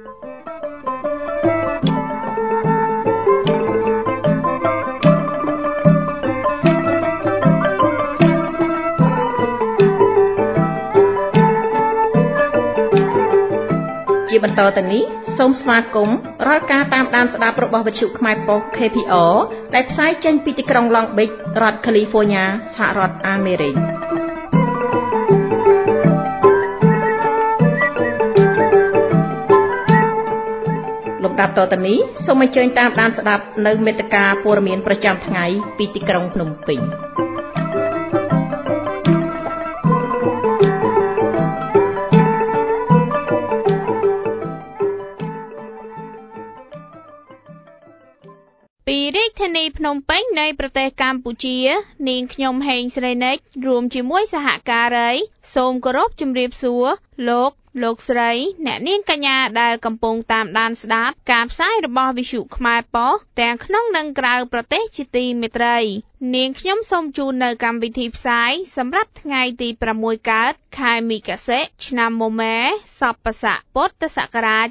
ជាបន្តទៅនេះសូមស្វាគមន៍រាល់ការតាមដានស្ដាប់របស់វិទ្យុខ្មែរប៉ុស្តិ៍ KPR ដែលផ្សាយចេញពីទីក្រុង Long Beach រដ្ឋ California សហរដ្ឋអាមេរិកលំដាប់តទៅនេះសូមអញ្ជើញតាមដានស្ដាប់នៅមេត្តាព័ត៌មានប្រចាំថ្ងៃពីទីក្រុងភ្នំពេញពីរាជធានីភ្នំពេញនៃប្រទេសកម្ពុជានាងខ្ញុំហេងស្រីនិចរួមជាមួយសហការីសូមគោរពជម្រាបសួរលោកស្រីអ្នកនាងកញ្ញាដែលកំពុងតាមដានស្ដាប់ការផ្សាយរបស់វិទ្យុខ្មែរប៉ុស្តិ៍ទាំងក្នុងនិងក្រៅប្រទេសជាទីមេត្រីនាងខ្ញុំសូមជូននៅកម្មវិធីផ្សាយសម្រាប់ថ្ងៃទី6កើតខែមិគសិឆ្នាំមមែសប្បស័កពុទ្ធសករាជ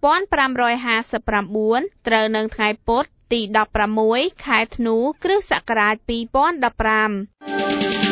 2559ត្រូវនឹងថ្ងៃពុធទី16ខែធ្នូគ្រិស្តសករាជ2015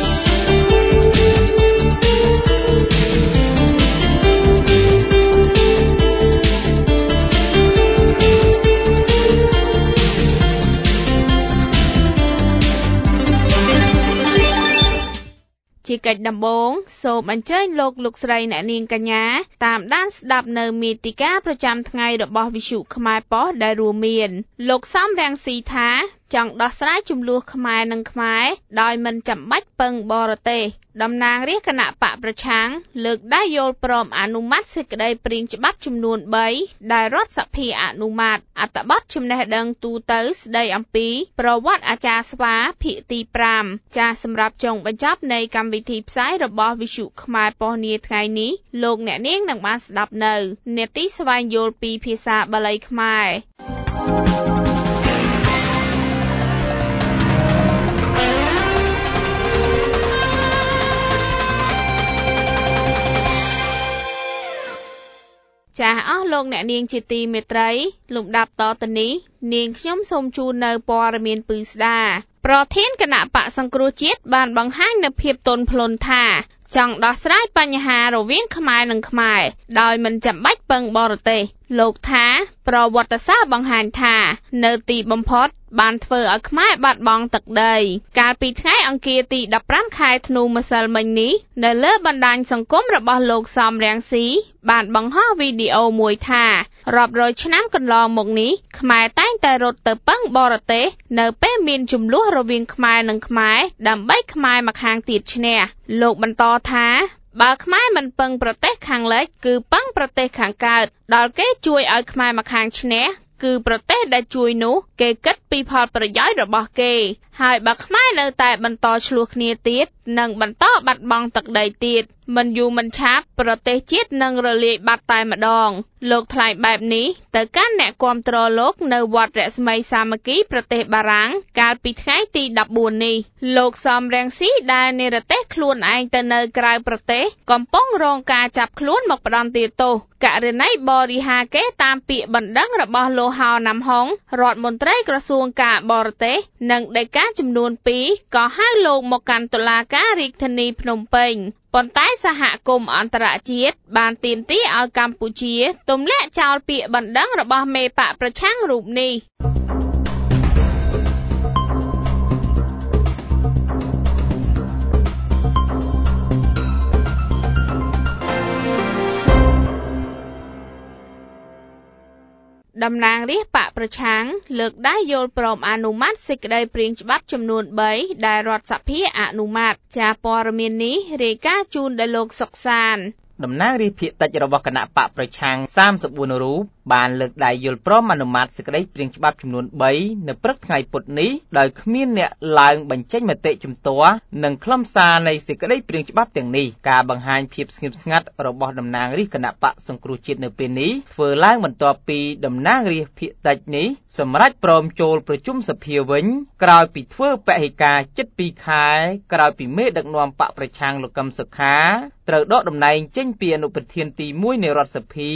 ជាកិច្ចដំបូងសូមអញ្ជើញលោកស្រីអ្នកនាងកញ្ញាតាមដានស្ដាប់នៅមាតិកាប្រចាំថ្ងៃរបស់វិទ្យុខ្មែរប៉ុស្តិ៍ដែលរួមមានលោកសំរងស៊ីថាចង់ដោះស្រាយជម្លោះខ្មែរនិងខ្មែរដោយមិនចាំបាច់ពឹងបរទេសតំណាងរាស្ត្រគណៈបកប្រឆាំងលើកដៃយល់ព្រមអនុម័តសេចក្តីព្រាងច្បាប់ចំនួន3ដែលរដ្ឋសភាអនុម័តអត្ថបទចំណេះដឹងទូទៅស្តីអំពីប្រវត្តិអាចារ្យស្វាភាគទី5ចាសសម្រាប់ចុងបញ្ចប់នៃកម្មវិធីផ្សាយរបស់វិទ្យុខ្មែរប៉ុស្តិ៍នាថ្ងៃនេះលោកអ្នកនាងនឹងបានស្ដាប់នៅនេតិស្វែងយល់ពីភាសាបាលីខ្មែរចាស់អស់លោកអ្នកនាងជាទីមេត្រីលំដាប់តទៅនេះនាងខ្ញុំសូមជូននៅព័ត៌មានពិស្ដាប្រធានគណៈបកសង្គ្រោះជាតិបានបង្ហាញនូវភាពទន់ភ្លន់ថាចង់ដោះស្រាយបញ្ហារវាងខ្មែរនិងខ្មែរដោយមិនចាំបាច់ពឹងបរទេសលោកថាប្រវត្តិសាស្ត្របង្ហាញថានៅទីបំផុតបានធ្វើឲ្យខ្មែរបាត់បង់ទឹកដីកាលពីថ្ងៃអង្គារទី15ខែធ្នូម្សិលមិញនេះនៅលើបណ្ដាញសង្គមរបស់លោកសំរងស៊ីបានបង្ហោះវីដេអូមួយថារាប់រយឆ្នាំកន្លងមកនេះខ្មែរតែងតែរត់ទៅពឹងបរទេសនៅពេលមានជម្លោះរវាងខ្មែរនិងខ្មែរដើម្បីខ្មែរមកខាងទៀតឈ្នះលោកបន្តថាបើខ្មែរមិនពឹងប្រទេសខាងលិចគឺពឹងប្រទេសខាងកើតដល់គេជួយឲ្យខ្មែរមកខាងឈ្នះគឺប្រទេសដែលជួយនោះគេគិតពីផលប្រយោជន៍របស់គេហើយបើខ្មែរនៅតែបន្តឈ្លោះគ្នាទៀតនឹងបន្តបាត់បង់ទឹកដីទៀតមិនយូរមិនឆាប់ប្រទេសជាតិនឹងរលាយបាត់តែម្ដងលោកថ្លែងបែបនេះទៅកាន់អ្នកគាំទ្រលោកនៅវត្តរស្មីសាមគ្គីប្រទេសបារាំងកាលពីថ្ងៃទី14នេះលោកសំរងស៊ីដែលនិរទេសខ្លួនឯងទៅនៅក្រៅប្រទេសកំពុងរងការចាប់ខ្លួនមកផ្ដន្ទាទោសករណីបរិហាកេរតាមពាក្យបណ្ដឹងរបស់លោកហៅណាំហុងរដ្ឋមន្ត្រីក្រសួងការបរទេសនិងដីកាចំនួន2ក៏ហៅលោកមកកាន់តុលាការរាជធានីភ្នំពេញប៉ុន្តែសហគមន៍អន្តរជាតិបានទាមទារឲ្យកម្ពុជាទម្លាក់ចោលពាក្យបណ្ដឹងរបស់មេបកប្រឆាំងរូបនេះតំណាងរាស្ត្របកប្រឆាំងលើកដៃយល់ព្រមអនុម័តសេចក្តីព្រាងច្បាប់ចំនួន3ដែលរដ្ឋសភាអនុម័តចាព័ត៌មាននេះរាយការណ៍ជូនដោយលោកសុកសានតំណាងរាស្ត្រភាគតិចរបស់គណៈបកប្រឆាំង34រូបបានលើកដៃយល់ព្រមអនុម័តសេចក្តីព្រាងច្បាប់ចំនួន3នៅព្រឹកថ្ងៃពុធនេះដោយគ្មានអ្នកឡើងបញ្ចេញមតិជំទាស់និងខ្លឹមសារនៃសេចក្តីព្រាងច្បាប់ទាំងនេះការបង្ហាញភាពស្ងៀមស្ងាត់របស់តំណាងរាស្ត្រគណៈបកសង្គ្រោះជាតិនៅពេលនេះធ្វើឡើងបន្ទាប់ពីតំណាងរាស្ត្រភាគតិចនេះសម្រេចព្រមចូលប្រជុំសភាវិញក្រោយពីធ្វើពហិការជិត2ខែក្រោយពីមេដឹកនាំបកប្រឆាំងលោកកឹមសុខាត្រូវដកតំណែងចេញពីអនុប្រធានទី1នៃរដ្ឋសភា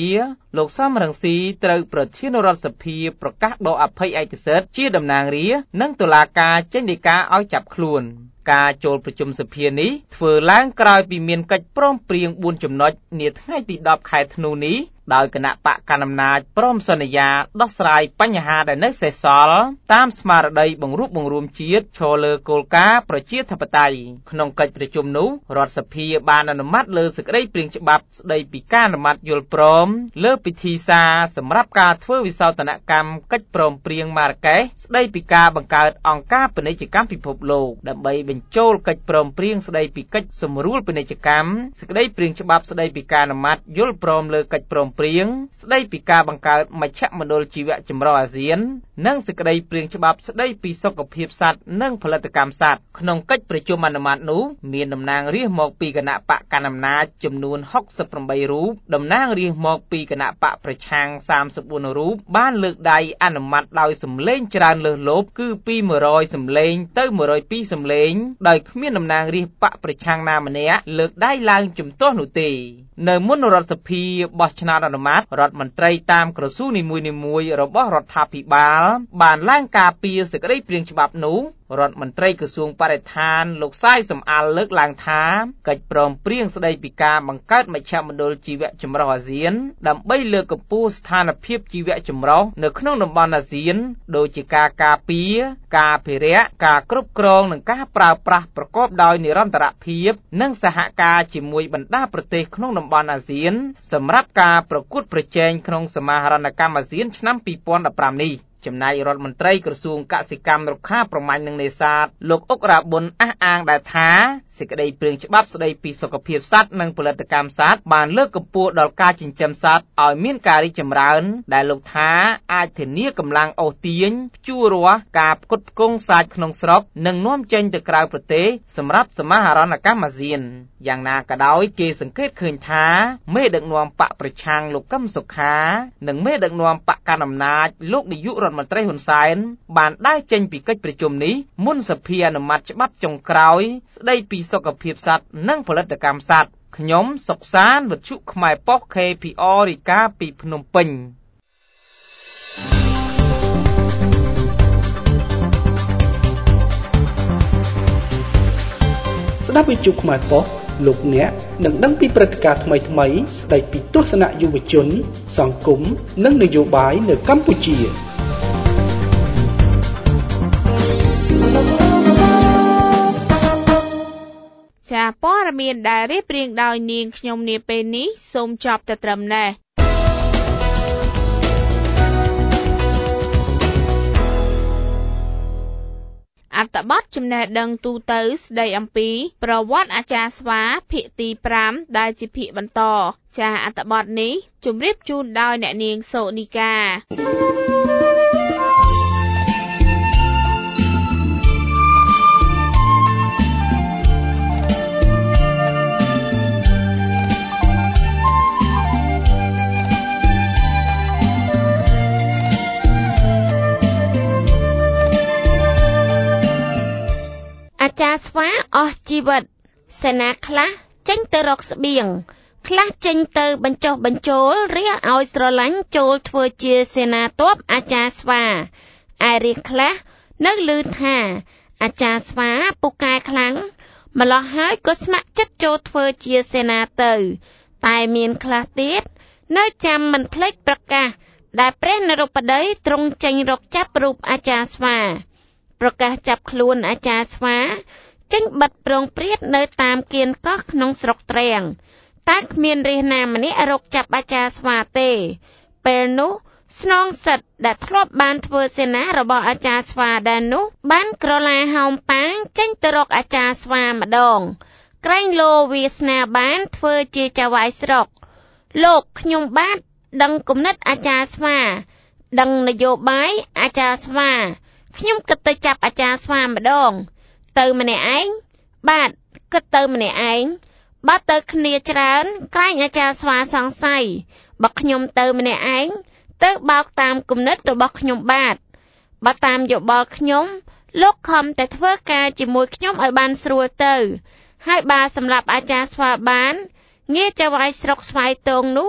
លោកសំរងស៊ីត្រូវប្រធានរដ្ឋសភាប្រកាសដកអភ័យឯកសិទ្ធិជាតំណាងរាស្ត្រនិងតុលាការចេញដីកាឲ្យចាប់ខ្លួនការចូលប្រជុំសភានេះធ្វើឡើងក្រោយពីមានកិច្ចព្រមព្រៀង4ចំណុចនាថ្ងៃទី10ខែធ្នូនេះដោយគណៈបកកណ្ដាលអំណាចព្រមសន្យាដោះស្រាយបញ្ហាដែលនៅសេសសល់តាមស្មារតីបង្រួបបង្រួមជាតិឈរលើគោលការណ៍ប្រជាធិបតេយ្យក្នុងកិច្ចប្រជុំនោះរដ្ឋសភាបានអនុម័តលើសេចក្តីព្រាងច្បាប់ស្តីពីការអនុម័តយល់ព្រមលើពិធីសារសម្រាប់ការធ្វើវិសោធនកម្មកិច្ចព្រមព្រៀងម៉ារ៉ាកេសស្តីពីការបង្កើតអង្គការពាណិជ្ជកម្មពិភពលោកដើម្បីបញ្ចូលកិច្ចព្រមព្រៀងស្តីពីកិច្ចសម្រួលពាណិជ្ជកម្មសេចក្តីព្រាងច្បាប់ស្តីពីការអនុម័តយល់ព្រមលើកិច្ចព្រមព្រៀងស្តីពីការបង្កើតមជ្ឈមណ្ឌលជីវៈចម្រុះអាស៊ាននិងសេចក្តីព្រាងច្បាប់ស្តីពីសុខភាពសត្វនិងផលិតកម្មសត្វក្នុងកិច្ចប្រជុំអនុម័តនោះមានតំណាងរាស្ត្រមកពីគណៈបកកណ្ដាលអំណាចចំនួន68រូបតំណាងរាស្ត្រមកពីគណៈបកប្រឆាំង34រូបបានលើកដៃអនុម័តដោយសម្លេងច្រើនលើសលប់គឺពី100សម្លេងទៅ102សម្លេងដោយគ្មានតំណាងរាស្ត្របកប្រឆាំងណាម្នាក់លើកដៃឡើងជំទាស់នោះទេនៅមុនរដ្ឋសភាបោះឆ្នោតអនុម័តរដ្ឋមន្ត្រីតាមក្រសួងនីមួយៗរបស់រដ្ឋាភិបាលបានឡើងការពារសេចក្តីព្រាងច្បាប់នោះរដ្ឋមន្ត្រីក្រសួងបរិស្ថានលោកសាយសំអាលលើកឡើងថាកិច្ចព្រមព្រៀងស្តីពីការបង្កើតមជ្ឈមណ្ឌលជីវៈចម្រុះអាស៊ានដើម្បីលើកកម្ពស់ស្ថានភាពជីវៈចម្រុះនៅក្នុងតំបន់អាស៊ានដូចជាការការពារការអភិរក្សការគ្រប់គ្រងនិងការប្រើប្រាស់ប្រកបដោយនិរន្តរភាពនិងសហការជាមួយបណ្ដាប្រទេសក្នុងតំបន់អាស៊ានសម្រាប់ការប្រកួតប្រជែងក្នុងសមាហរណកម្មអាស៊ានឆ្នាំ2015នេះចំណែករដ្ឋមន្ត្រីក្រសួងកសិកម្មរុក្ខាប្រមាញ់និងនេសាទលោកអុករាប៊ុនអះអាងដែរថាសេចក្តីព្រាងច្បាប់ស្តីពីសុខភាពសត្វនិងផលិតកម្មសត្វបានលើកកម្ពស់ដល់ការចិញ្ចឹមសត្វឲ្យមានការរីកចម្រើនដែលលោកថាអាចធានាកម្លាំងអូសទាញភ្ជួររាស់ការផ្គត់ផ្គង់សាច់ក្នុងស្រុកនិងនាំចេញទៅក្រៅប្រទេសសម្រាប់សមាហរណកម្មអាស៊ានយ៉ាងណាក៏ដោយគេសង្កេតឃើញថាមេដឹកនាំបកប្រឆាំងលោកកឹមសុខានិងមេដឹកនាំបកកណ្ដាលអំណាចលោកនាយករដ្ឋមន្ត្រីហ៊ុនសែនបានដើរចេញពីកិច្ចប្រជុំនេះមុនសភាអនុម័តច្បាប់ចុងក្រោយស្តីពីសុខភាពសត្វនិងផលិតកម្មសត្វខ្ញុំសុកសានវិទ្យុខ្មែរប៉ុស្តិ៍ KPR រាយការណ៍ពីភ្នំពេញស្ដាប់វិទ្យុខ្មែរប៉ុស្តិ៍លោកអ្នកនឹងដឹងពីព្រឹត្តិការណ៍ថ្មីៗស្តីពីទស្សនៈយុវជនសង្គមនិងនយោបាយនៅកម្ពុជាចាព័ត៌មានដែលរៀបរៀងដោយនាងខ្ញុំនាពេលនេះសូមចប់តែត្រឹមនេះអត្ថបទចំណេះដឹងទូទៅស្ដីអំពីប្រវត្តិអាចារ្យស្វាភាគទី5ដែលជាភាគបន្តចាអត្ថបទនេះជម្រាបជូនដោយអ្នកនាងសូនីកាអាចារ្យស្វាអស់ជីវិតសេនាខ្លះចេញទៅរកស្បៀងខ្លះចេញទៅបញ្ចុះបញ្ចូលរះឲ្យស្រឡាញ់ចូលធ្វើជាសេនាទ័ពអាចារ្យស្វាឯរះខ្លះនៅឮថាអាចារ្យស្វាពូកែខ្លាំងម្ល៉េះហើយក៏ស្ម័គ្រចិត្តចូលធ្វើជាសេនាទៅតែមានខ្លះទៀតនៅចាំមិនភ្លេចប្រកាសដែលព្រះនរោបតីទ្រង់ចេញរកចាប់រូបអាចារ្យស្វាប្រកាសចាប់ខ្លួនអាចារ្យស្វាចេញបិទប្រងព្រាតនៅតាមគៀនកោះក្នុងស្រុកទ្រាំងតែគ្មានរាជណាម្នាក់រកចាប់អាចារ្យស្វាទេពេលនោះស្នងសិទ្ធដែលធ្លាប់បានធ្វើសេនារបស់អាចារ្យស្វាដែរនោះបានក្រឡាហោមប៉ាងចេញទៅរកអាចារ្យស្វាម្ដងក្រែងលោវាសនាបានធ្វើជាចៅហ្វាយស្រុកលោកខ្ញុំបាទដឹងគំនិតអាចារ្យស្វាដឹងនយោបាយអាចារ្យស្វាខ្ញុំគិតទៅចាប់អាចារ្យស្វាម្ដងទៅម្នាក់ឯងបាទគិតទៅម្នាក់ឯងបើទៅគ្នាច្រើនក្រែងអាចារ្យស្វាសង្ស័យបើខ្ញុំទៅម្នាក់ឯងទៅបោកតាមគំនិតរបស់ខ្ញុំបាទបើតាមយោបល់ខ្ញុំលោកខំតែធ្វើការជាមួយខ្ញុំឲ្យបានស្រួលទៅហើយបើសម្រាប់អាចារ្យស្វាបានងារចៅហ្វាយស្រុកស្វាយតងនោះ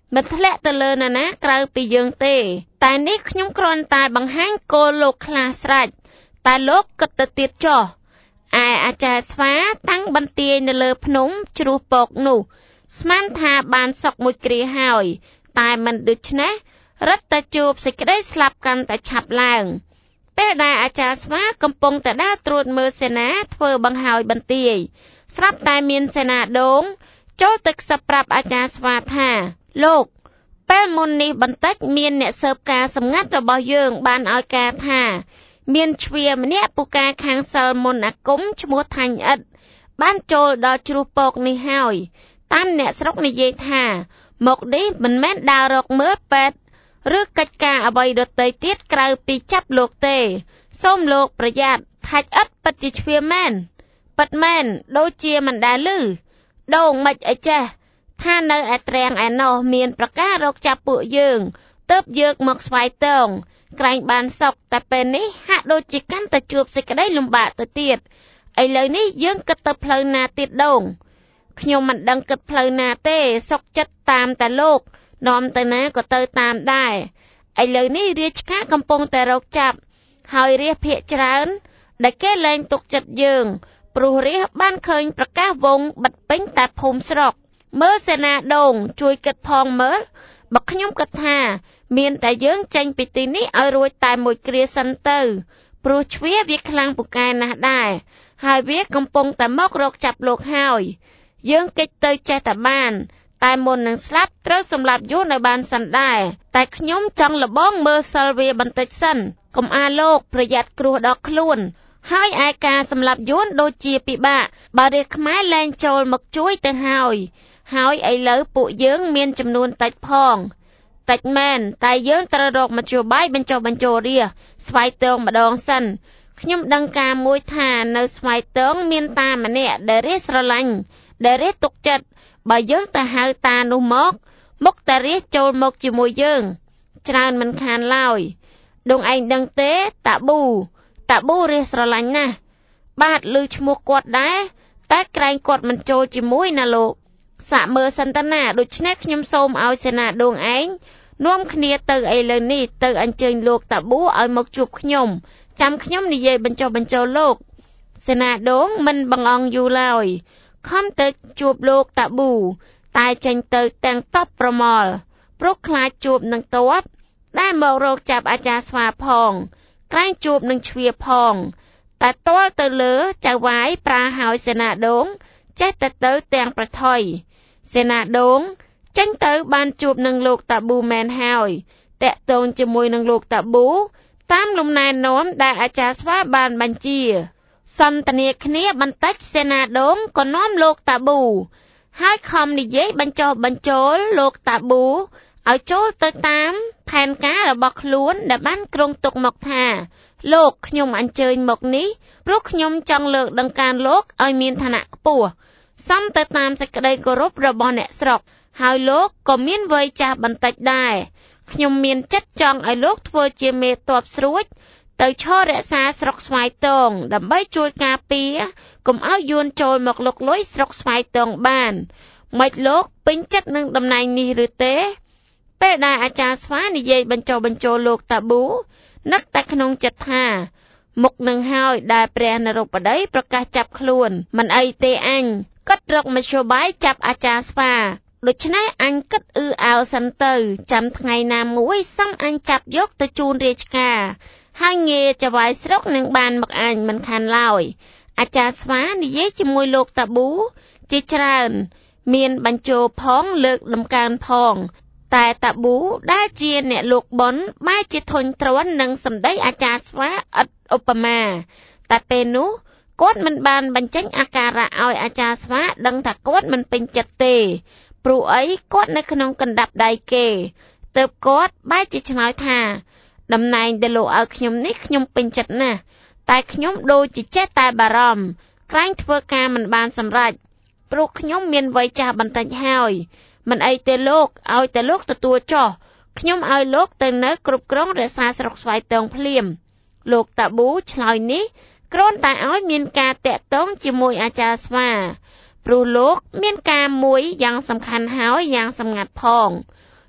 មិនធ្លាក់ទៅលើណាក្រៅពីយើងទេតែនេះខ្ញុំគ្រាន់តែបង្ហាញគោលលោកខ្លះស្រេចតែលោកគិតទៅទៀតចុះឯអាចារ្យស្វាតាំងបន្ទាយនៅលើភ្នំជ្រោះពកនោះស្មានថាបានសុកមួយគ្រាហើយតែមិនដូច្នេះរឹតតែជួបសេចក្តីស្លាប់កាន់តែឆាប់ឡើងពេលដែលអាចារ្យស្វាកំពុងតែដើរត្រួតមើលសេនាធ្វើបង្ហើយបន្ទាយស្រាប់តែមានសេនាដូងចូលទៅខ្សឹបប្រាប់អាចារ្យស្វាថាលោកពេលមុននេះបន្តិចមានអ្នកស៊ើបការសម្ងាត់របស់យើងបានឲ្យការថាមានជ្វាម្នាក់ពូកែខាងសិលមុនអាគមឈ្មោះថាញ់ឥតបានចូលដល់ជ្រោះពកនេះហើយតាមអ្នកស្រុកនិយាយថាមកនេះមិនមែនដើររកមើលពេទ្យឬកិច្ចការអ្វីដទៃទៀតក្រៅពីចាប់លោកទេសូមលោកប្រយ័ត្នថាច់ឥតពិតជាជ្វាមែនពិតមែនដូចជាមិនដែលឮដូងមិនអីចេះថានៅឯត្រាំងឯណោះមានប្រការរកចាប់ពួកយើងទើបយើងមកស្វែងតងក្រែងបានសុកតែពេលនេះហាក់ដូចជាកាន់តែជួបសេចក្តីលំបាកទៅទៀតឥឡូវនេះយើងគិតទៅផ្លូវណាទៀតដូងខ្ញុំមិនដឹងគិតផ្លូវណាទេសុកចិត្តតាមតែលោកនាំទៅណាក៏ទៅតាមដែរឥឡូវនេះរាជការកំពុងតែរកចាប់ហើយរាជភាគច្រើនដែលគេលែងទុកចិត្តយើងព្រោះរាជបានឃើញប្រកាសវងបិទពេញតែភូមិស្រុកមើលសេនាដូងជួយគិតផងមើលបើខ្ញុំគិតថាមានតែយើងចេញពីទីនេះឲ្យរួចតែមួយគ្រាសិនទៅព្រោះជ្វាវាខ្លាំងពូកែណាស់ដែរហើយវាកំពុងតែមករកចាប់លោកហើយយើងកិច្ចទៅចេះតែបានតែមុននឹងស្លាប់ត្រូវសម្លាប់យូរនៅបានសិនដែរតែខ្ញុំចង់លបងមើលសិលវាបន្តិចសិនកុំអាលោកប្រយ័ត្នគ្រោះដល់ខ្លួនហើយឯការសម្លាប់យួនដូចជាពិបាកបើរាជខ្មែរលែងចូលមកជួយទៅហើយឥឡូវពួកយើងមានចំនួនតិចផងតិចមែនតែយើងត្រូវរកមធ្យោបាយបញ្ចុះបញ្ចូលរាជស្វ័យតងម្ដងសិនខ្ញុំដឹងការមួយថានៅស្វ័យតងមានតាម្នាក់ដែលរាជស្រឡាញ់ដែលរាជទុកចិត្តបើយើងទៅហៅតានោះមកតែរាជចូលមកជាមួយយើងច្រើនមិនខានឡើយដងឯងដឹងទេតាប៊ូរាជស្រឡាញ់ណាស់បាទឮឈ្មោះគាត់ដែរតែក្រែងគាត់មិនចូលជាមួយណាលោកសាកមើលសិនតាណាដូច្នេះខ្ញុំសូមឲ្យសេនាដូងឯងនាំគ្នាទៅឥឡូវនេះទៅអញ្ជើញលោកតាប៊ូឲ្យមកជួបខ្ញុំចាំខ្ញុំនិយាយបញ្ចុះបញ្ចូលលោកសេនាដូងមិនបង្អង់យូរឡើយខំទៅជួបលោកតាប៊ូតែចេញទៅទាំងតបប្រមល់ព្រោះខ្លាចជួបនឹងតបដែលមករកចាប់អាចារ្យស្វាផងក្រែងជួបនឹងជ្វាផងតែតល់ទៅលើចៅវាយប្រាហើយសេនាដូងចេះតែទៅទាំងប្រថុយសេនាដូងចេញទៅបានជួបនឹងលោកតាប៊ូមែនហើយតាក់ទងជាមួយនឹងលោកតាប៊ូតាមលំណែនាំដែលអាចារ្យស្វាបានបញ្ជាសន្ទនាគ្នាបន្តិចសេនាដូងក៏នាំលោកតាប៊ូហើយខំនិយាយបញ្ចុះបញ្ចូលលោកតាប៊ូឲ្យចូលទៅតាមផែនការរបស់ខ្លួនដែលបានគ្រោងទុកមកថាលោកខ្ញុំអញ្ជើញមកនេះព្រោះខ្ញុំចង់លើកដង្កើងលោកឲ្យមានឋានៈខ្ពស់សមទៅតាមសេចក្តីគោរពរបស់អ្នកស្រុកហើយលោកក៏មានវ័យចាស់បន្តិចដែរខ្ញុំមានចិត្តចង់ឲ្យលោកធ្វើជាមេទ័ពស្រួចទៅឈររក្សាស្រុកស្វាយតងដើម្បីជួយការពារកុំឲ្យយួនចូលមកលុកលុយស្រុកស្វាយតងបានមិនលោកពេញចិត្តនឹងតំណែងនេះឬទេពេលដែលអាចារ្យស្វានិយាយបញ្ចុះបញ្ចូលលោកតាប៊ូនឹកតែក្នុងចិត្តថាមុខនឹងហើយដែលព្រះនរោបតីប្រកាសចាប់ខ្លួនមិនអីទេអញគិតរកមធ្យោបាយចាប់អាចារ្យស្វាដូច្នេះអញគិតអៅសិនទៅចាំថ្ងៃណាមួយសំអញចាប់យកទៅជូនរាជការហើយងារចវាយស្រុកនឹងបានមកអញមិនខានឡើយអាចារ្យស្វានិយាយជាមួយលោកតាប៊ូជាច្រើនមានបញ្ចូលផងលើកដំកើងផងតែតាប៊ូដែលជាអ្នកលោកប៉ុនបែរជាធុញទ្រាន់នឹងសម្ដីអាចារ្យស្វាឥតឧបមាតែពេលនោះគាត់មិនបានបញ្ចេញអាការៈឲ្យអាចារ្យស្វាដឹងថាគាត់មិនពេញចិត្តទេព្រោះអីគាត់នៅក្នុងកណ្ដាប់ដៃគេទើបគាត់បែរជាឆ្លើយថាតំណែងដែលលោកឲ្យខ្ញុំនេះខ្ញុំពេញចិត្តណាស់តែខ្ញុំដូចជាចេះតែបារម្ភក្រែងធ្វើការមិនបានសម្រេចព្រោះខ្ញុំមានវ័យចាស់បន្តិចហើយមិនអីទេលោកឲ្យតែលោកទទួលចុះខ្ញុំឲ្យលោកទៅនៅគ្រប់គ្រងរក្សាស្រុកស្វាយតងភ្លាមលោកតាប៊ូឆ្លើយនេះគ្រាន់តែឲ្យមានការតាក់ទងជាមួយអាចារ្យស្វាព្រោះលោកមានការមួយយ៉ាងសំខាន់ហើយយ៉ាងសម្ងាត់ផង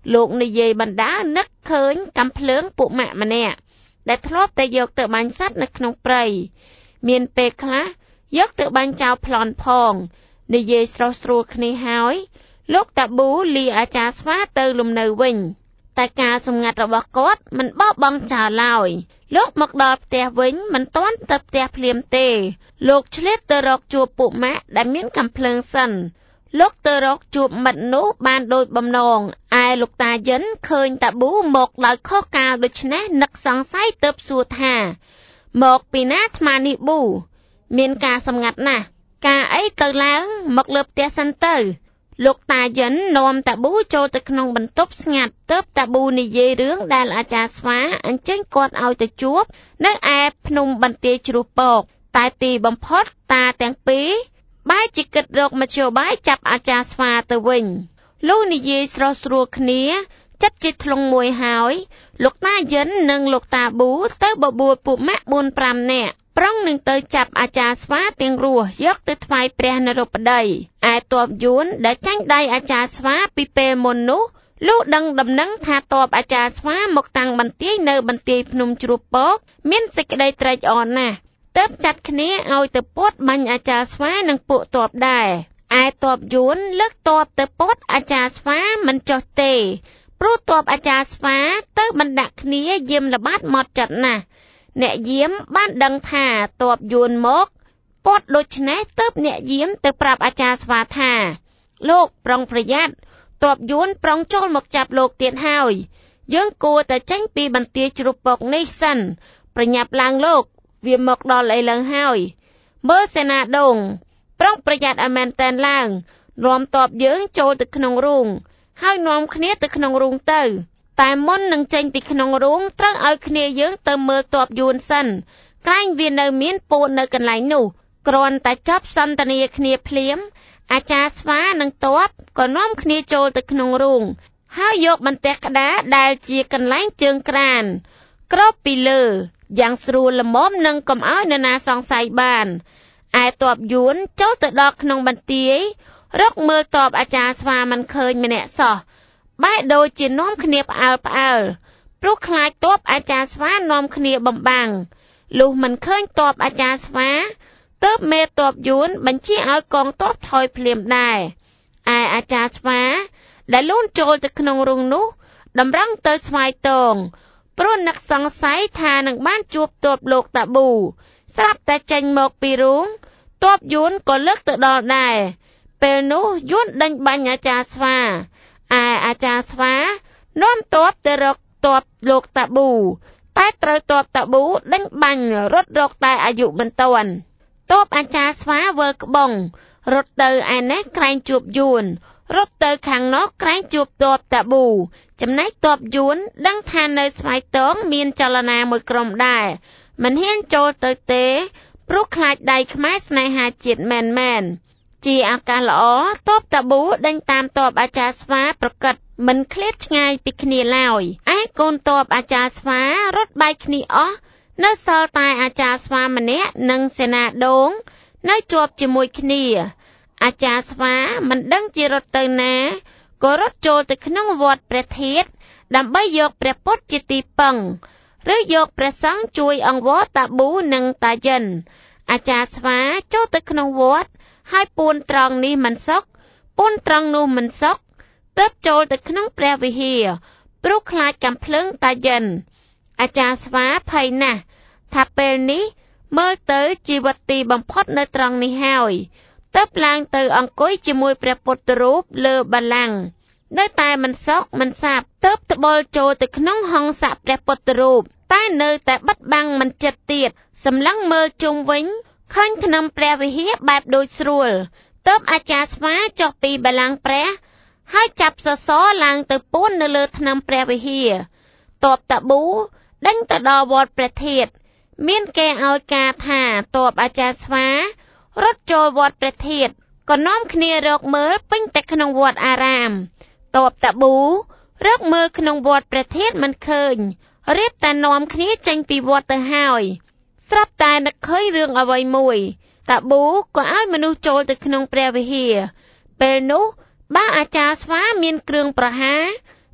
លោកនិយាយបណ្ដានឹកឃើញកំភ្លើងពួកម៉ាក់ម្នាក់ដែលធ្លាប់តែយកទៅបាញ់សត្វនៅក្នុងព្រៃមានពេលខ្លះយកទៅបាញ់ចោលប្លន់ផងនិយាយស្រស់ស្រួលគ្នាហើយលោកតាប៊ូលាអាចារ្យស្វាទៅលំនៅវិញតែការសម្ងាត់របស់គាត់មិនបោះបង់ចោលឡើយលោកមកដល់ផ្ទះវិញមិនទាន់ទៅផ្ទះភ្លាមទេលោកឆ្លៀតទៅរកជួបពួកម៉ាក់ដែលមានកំភ្លើងសិនលោកទៅរកជួបមិត្តនោះបានដូចបំណងឯលោកតាយិនឃើញតាប៊ូមកដោយខុសកាលដូច្នេះនឹកសង្ស័យទើបសួរថាមកពីណាអាត្មានេះប៊ូមានការសម្ងាត់ណាស់ការអីទៅឡើងមកលើផ្ទះសិនទៅលោកតាយិននាំតាប៊ូចូលទៅក្នុងបន្ទប់ស្ងាត់ទើបតាប៊ូនិយាយរឿងដែលអាចារ្យស្វាអញ្ជើញគាត់ឲ្យទៅជួបនៅឯភ្នំបន្ទាយជ្រោះពកតែទីបំផុតតាទាំងពីរបែរជាគិតរកមធ្យោបាយចាប់អាចារ្យស្វាទៅវិញលុះនិយាយស្រស់ស្រួលគ្នាចិត្តជាធ្លុងមួយហើយលោកតាយិននិងលោកតាប៊ូទៅបបួលពួកម៉ាក់ 4-5 នាក់ប្រងនឹងទៅចាប់អាចារ្យស្វាទាំងរស់យកទៅថ្វាយព្រះនរោបតីឯទ័ពយួនដែលចាញ់ដៃអាចារ្យស្វាពីពេលមុននោះលុះដឹងដំណឹងថាទ័ពអាចារ្យស្វាមកតាំងបន្ទាយនៅបន្ទាយភ្នំជ្រោះពកមានសេចក្តីត្រេកអរណាស់ទើបចាត់គ្នាឲ្យទៅពាត់បាញ់អាចារ្យស្វានិងពួកទ័ពដែរឯទ័ពយួនលើកទ័ពទៅពាត់អាចារ្យស្វាមិនចុះទេព្រោះទ័ពអាចារ្យស្វាទៅបណ្ដាក់គ្នាយាមល្បាតមកចាត់ណាស់អ្នកយាមបានដឹងថាទ័ពយួនមកពាត់ដូច្នេះទើបអ្នកយាមទៅប្រាប់អាចារ្យស្វាថាលោកប្រុងប្រយ័ត្នទ័ពយួនប្រុងចូលមកចាប់លោកទៀតហើយយើងគួរតែចេញពីបន្ទាយជ្រោះពកនេះសិនប្រញាប់ឡើងលោកវាមកដល់ឥឡូវហើយមើលសេនាដងប្រុងប្រយ័ត្នឲ្យមែនតែនឡើងនាំទ័ពយើងចូលទៅក្នុងរូងហើយនាំគ្នាទៅក្នុងរូងទៅតែមុននឹងចេញពីក្នុងរូងត្រូវឲ្យគ្នាយើងទៅមើលទ័ពយួនសិនក្រែងវានៅមានពូននៅកន្លែងនោះគ្រាន់តែចាប់សន្ទនាគ្នាភ្លាមអាចារ្យស្វានិងទ័ពក៏នាំគ្នាចូលទៅក្នុងរូងហើយយកបន្ទះក្តារដែលជាកន្លែងជើងក្រានគ្របពីលើយ៉ាងស្រួលល្មមនឹងកុំឲ្យនរណាសង្ស័យបានឯទ័ពយួនចូលទៅដល់ក្នុងបន្ទាយរកមើលទ័ពអាចារ្យស្វាមិនឃើញម្នាក់សោះបែរដូចជានាំគ្នាផ្អើលព្រោះខ្លាចទ័ពអាចារ្យស្វានាំគ្នាបំបាំងលុះមិនឃើញទ័ពអាចារ្យស្វាទើបមេទ័ពយួនបញ្ជាឲ្យកងទ័ពថយភ្លាមដែរឯអាចារ្យស្វាដែលលូនចូលទៅក្នុងរូងនោះតម្រង់ទៅស្វាយតងព្រោះនឹកសង្ស័យថានឹងបានជួបទ័ពលោកតាប៊ូស្រាប់តែចេញមកពីរូងទ័ពយួនក៏លើកទៅដល់ដែរពេលនោះយួនដេញបាញ់អាចារ្យស្វាឯអាចារ្យស្វានាំទ័ពទៅរកទ័ពលោកតាប៊ូតែត្រូវទ័ពតាប៊ូដេញបាញ់រត់រកតែអាយុមិនទាន់ទ័ពអាចារ្យស្វាវើក្បងរត់ទៅឯនេះក្រែងជួបយួនរត់ទៅខាងនោះក្រែងជួបទ័ពតាប៊ូចំណែកទ័ពយួនដឹងថានៅស្វាយតងមានចលនាមួយក្រុមដែរមិនហ៊ានចូលទៅទេព្រោះខ្លាចដៃខ្មែរស្នេហាជាតិមែនជាឱកាសល្អទ័ពតាប៊ូដេញតាមទ័ពអាចារ្យស្វាប្រកិតមិនឃ្លាតឆ្ងាយពីគ្នាឡើយឯកូនទ័ពអាចារ្យស្វារត់បែកគ្នាអស់នៅសល់តែអាចារ្យស្វាម្នាក់និងសេនាដងនៅជាប់ជាមួយគ្នាអាចារ្យស្វាមិនដឹងជារត់ទៅណាក៏រត់ចូលទៅក្នុងវត្តព្រះធាតុដើម្បីយកព្រះពុទ្ធជាទីពឹងឬយកព្រះសង្ឃជួយអង្វរតាប៊ូនិងតាយិនអាចារ្យស្វាចូលទៅក្នុងវត្តហើយពួនត្រង់នេះមិនសុខពួនត្រង់នោះមិនសុខទើបចូលទៅក្នុងព្រះវិហារព្រោះខ្លាចកំភ្លើងតាយិនអាចារ្យស្វាភ័យណាស់ថាពេលនេះមើលទៅជីវិតទីបំផុតនៅត្រង់នេះហើយទើបឡើងទៅអង្គុយជាមួយព្រះពុទ្ធរូបលើបល្ល័ង្កនៅតែមិនសុខមិនសាបទើបត្បូលចូលទៅក្នុងហង្សព្រះពុទ្ធរូបតែនៅតែបិទបាំងមិនចិត្តទៀតសម្លឹងមើលជុំវិញឃើញថ្នាំព្រះវិហារបែបដូចស្រួលទើបអាចារ្យស្វាចុះពីបល្ល័ង្កព្រះហើយចាប់សសរឡើងទៅពួននៅលើថ្នាំព្រះវិហារទ័ពតាប៊ូដេញទៅដល់វត្តព្រះធាតុមានគេឲ្យការថាទ័ពអាចារ្យស្វារត់ចូលវត្តព្រះធាតុក៏នាំគ្នារកមើលពេញតែក្នុងវត្តអារាមទ័ពតាប៊ូរកមើលក្នុងវត្តព្រះធាតុមិនឃើញរៀបតែនាំគ្នាចេញពីវត្តទៅហើយស្រាប់តែនឹកឃើញរឿងអ្វីមួយតាប៊ូក៏ឲ្យមនុស្សចូលទៅក្នុងព្រះវិហារពេលនោះបើអាចារ្យស្វាមានគ្រឿងប្រហារ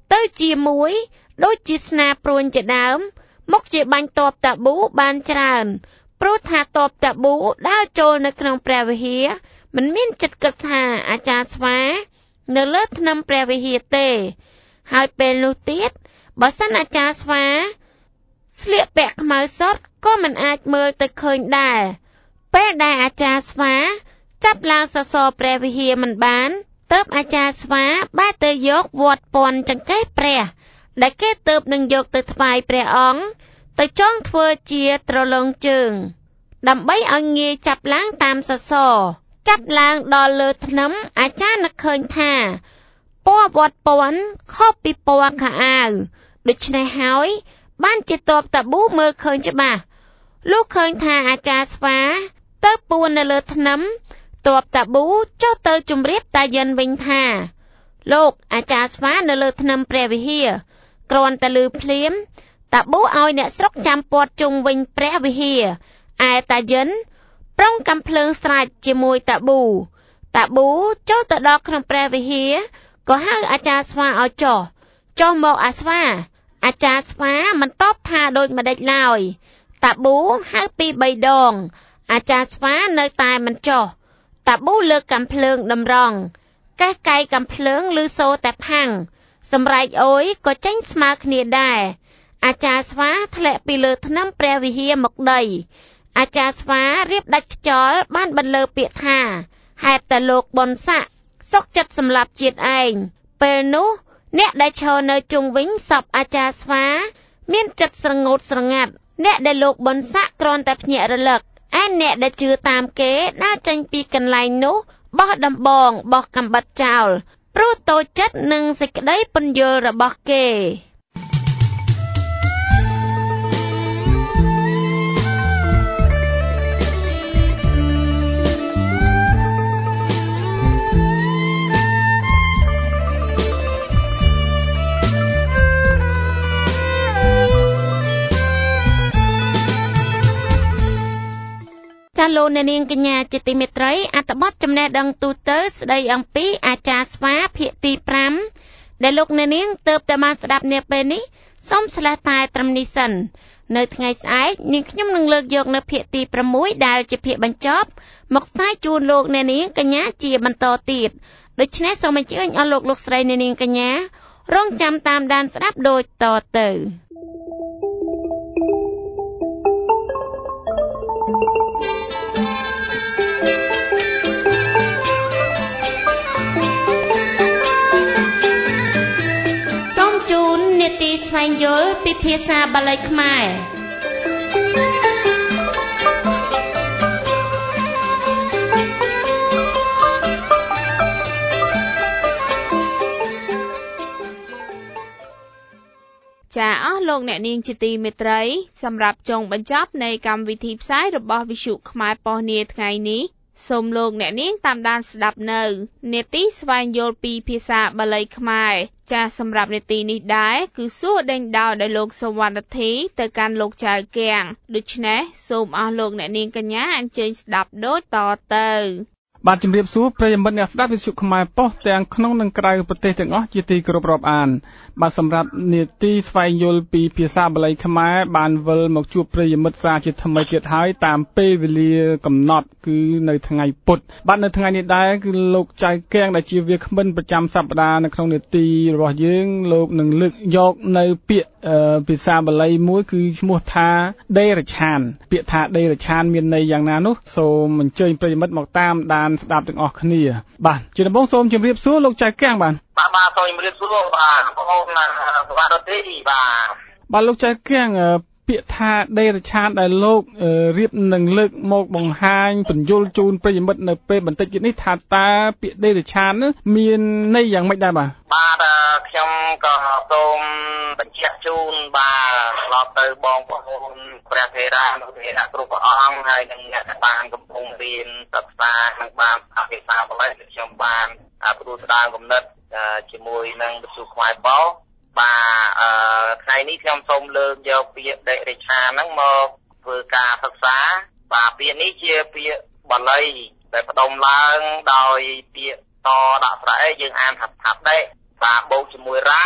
ទៅជាមួយដូចជាស្នាព្រួញជាដើមមកជាបាញ់តបតាប៊ូបានច្រើនព្រោះថាតបតាប៊ូដើរចូលនៅក្នុងព្រះវិហារមិនមានចិត្តគិតថាអាចារ្យស្វានៅលើថ្នាំព្រះវិហារទេហើយពេលនោះទៀតបើសិនអាចារ្យស្វាស្លៀកពាក់ខ្មៅសុទ្ធក៏មិនអាចមើលទៅឃើញដែរពេលដែលអាចារ្យស្វាចាប់ឡើងសសរព្រះវិហារមិនបានទើបអាចារ្យស្វាបែរទៅយកវត្តពន្ធចង្កេះព្រះដែលគេទើបនឹងយកទៅថ្វាយព្រះអង្គទៅចងធ្វើជាត្រឡងជើងដើម្បីឲ្យងាយចាប់ឡើងតាមសសរចាប់ឡើងដល់លើធ្នឹមអាចារ្យនឹកឃើញថាពណ៌វត្តពន្ធខុសពីពណ៌ខោអាវដូច្នេះហើយបានជាតបតាប៊ូមើលឃើញច្បាស់លុះឃើញថាអាចារ្យស្វាទៅពួននៅលើធ្នឹមតបតាប៊ូចុះទៅជម្រាបតាយិនវិញថាលោកអាចារ្យស្វានៅលើធ្នឹមព្រះវិហារគ្រាន់តែឮភ្លាមតាប៊ូឲ្យអ្នកស្រុកចាំពាត់ជុំវិញព្រះវិហារឯតាយិនប្រុងកំភ្លើងស្រេចជាមួយតាប៊ូចុះទៅដល់ក្នុងព្រះវិហារក៏ហៅអាចារ្យស្វាឲ្យចុះមកអាស្វាអាចារ្យស្វាមិនតបថាដូចម្ដេចឡើយតាប៊ូហៅពី3ដងអាចារ្យស្វានៅតែមិនចុះតាប៊ូលើកកំភ្លើងតម្រង់កេះកៃកំភ្លើងឮសូរតែផាំងសម្រែកអុយក៏ចេញស្មើគ្នាដែរអាចារ្យស្វាធ្លាក់ពីលើធ្នឹមព្រះវិហារមកដីអាចារ្យស្វារៀបដាច់ខ្យល់បានបន្លឺពាក្យថាហេតុតែលោកប៊ុនស័កសុកចិត្តសម្លាប់ជាតិឯងពេលនោះអ្នកដែលឈរនៅជុំវិញសពអាចារ្យស្វាមានចិត្តស្រងូតស្រងាត់អ្នកដែលលោកប៊ុនស័កគ្រាន់តែភ្ញាក់រលឹកឯអ្នកដែលជឿតាមគេដើរចេញពីកន្លែងនោះបោះដំបងបោះកាំបិតចោលព្រោះតូចចិត្តនឹងសេចក្តីពន្យល់របស់គេចាលោកអ្នកនាងកញ្ញាជាទីមេត្រីអត្ថបទចំណេះដឹងទូទៅស្ដីអំពីអាចារ្យស្វាភាគទី5ដែលលោកអ្នកនាងទើបតែបានស្ដាប់នាពេលនេះសូមស្លេះតែត្រឹមនេះសិននៅថ្ងៃស្អែកនាងខ្ញុំនឹងលើកយកនៅភាគទី6ដែលជាភាគបញ្ចប់មកផ្សាយជូនលោកអ្នកនាងកញ្ញាជាបន្តទៀតដូច្នេះសូមអញ្ជើញអស់លោកស្រីអ្នកនាងកញ្ញារងចាំតាមដានស្ដាប់ដូចតទៅស្វែងយល់ពីភាសាបាលីខ្មែរចាអស់លោកអ្នកនាងជាទីមេត្រីសម្រាប់ចុងបញ្ចប់នៃកម្មវិធីផ្សាយរបស់វិទ្យុខ្មែរប៉ុស្តិ៍នាថ្ងៃនេះសូមលោកអ្នកនាងតាមដានស្ដាប់នៅនេតិស្វែងយល់ពីភាសាបាលីខ្មែរចាសម្រាប់នេតិនេះដែរគឺសួរដេញដោលដោយលោកសវណ្ណធីទៅកាន់លោកចៅកៀងដូច្នេះសូមអស់លោកអ្នកនាងកញ្ញាអញ្ជើញស្ដាប់ដូចតទៅបាទជំរាបសួរប្រិយមិត្តអ្នកស្ដាប់វិទ្យុខ្មែរប៉ុស្តិ៍ទាំងក្នុងនិងក្រៅប្រទេសទាំងអស់ជាទីគោរពរាប់អានបាទសម្រាប់នេតិស្វែងយល់ពីភាសាបាលីខ្មែរបានវិលមកជួបប្រិយមិត្តសាជាថ្មីទៀតហើយតាមពេលវេលាកំណត់គឺនៅថ្ងៃពុធបាទនៅថ្ងៃនេះដែរគឺលោកចៅកៀងដែលជាវាគ្មិនប្រចាំសប្តាហ៍នៅក្នុងនេតិរបស់យើងលោកនឹងលើកយកនៅពាក្យភាសាបាលីមួយគឺឈ្មោះថាដេរឆានពាក្យថាដេរឆានមានន័យយ៉ាងណានោះសូមអញ្ជើញប្រិយមិត្តមកតាមដានស្ដាប់ទាំងអស់គ្នាបាទជាដំបូងសូមជម្រាបសួរលោកចៅកៀងបាទសូមជម្រាបសួរបាទបងប្អូនសវណ្ណធីបាទលោកចៅកៀងពាក្យថាដេរឆានដែលលោករៀបនឹងលើកមកបង្ហាញពន្យល់ជូនប្រិយមិត្តនៅពេលបន្តិចទៀតនេះថាតើពាក្យដេរឆាននោះមានន័យយ៉ាងម៉េចដែរបាទខ្ញុំក៏សូមបញ្ជាក់ជូនបាទឆ្លងទៅបងប្អូនព្រះថេរានុថេរៈគ្រប់ព្រះអង្គហើយនិងអ្នកបានកំពុងរៀនសិក្សានិងបានភាសាបាលីខ្ញុំបានព្រួយស្ដារគំនិតជាមួយនឹងវិទ្យុខ្មែរប៉ុស្តិ៍បាទថ្ងៃនេះខ្ញុំសូមលើកយកពាក្យដេរឆានហ្នឹងមកធ្វើការសិក្សាបាទពាក្យនេះជាពាក្យបាលីដែលផ្ដុំឡើងដោយពាក្យតដាក់ស្រែយើងអានថាដេបាទបូកជាមួយរៈ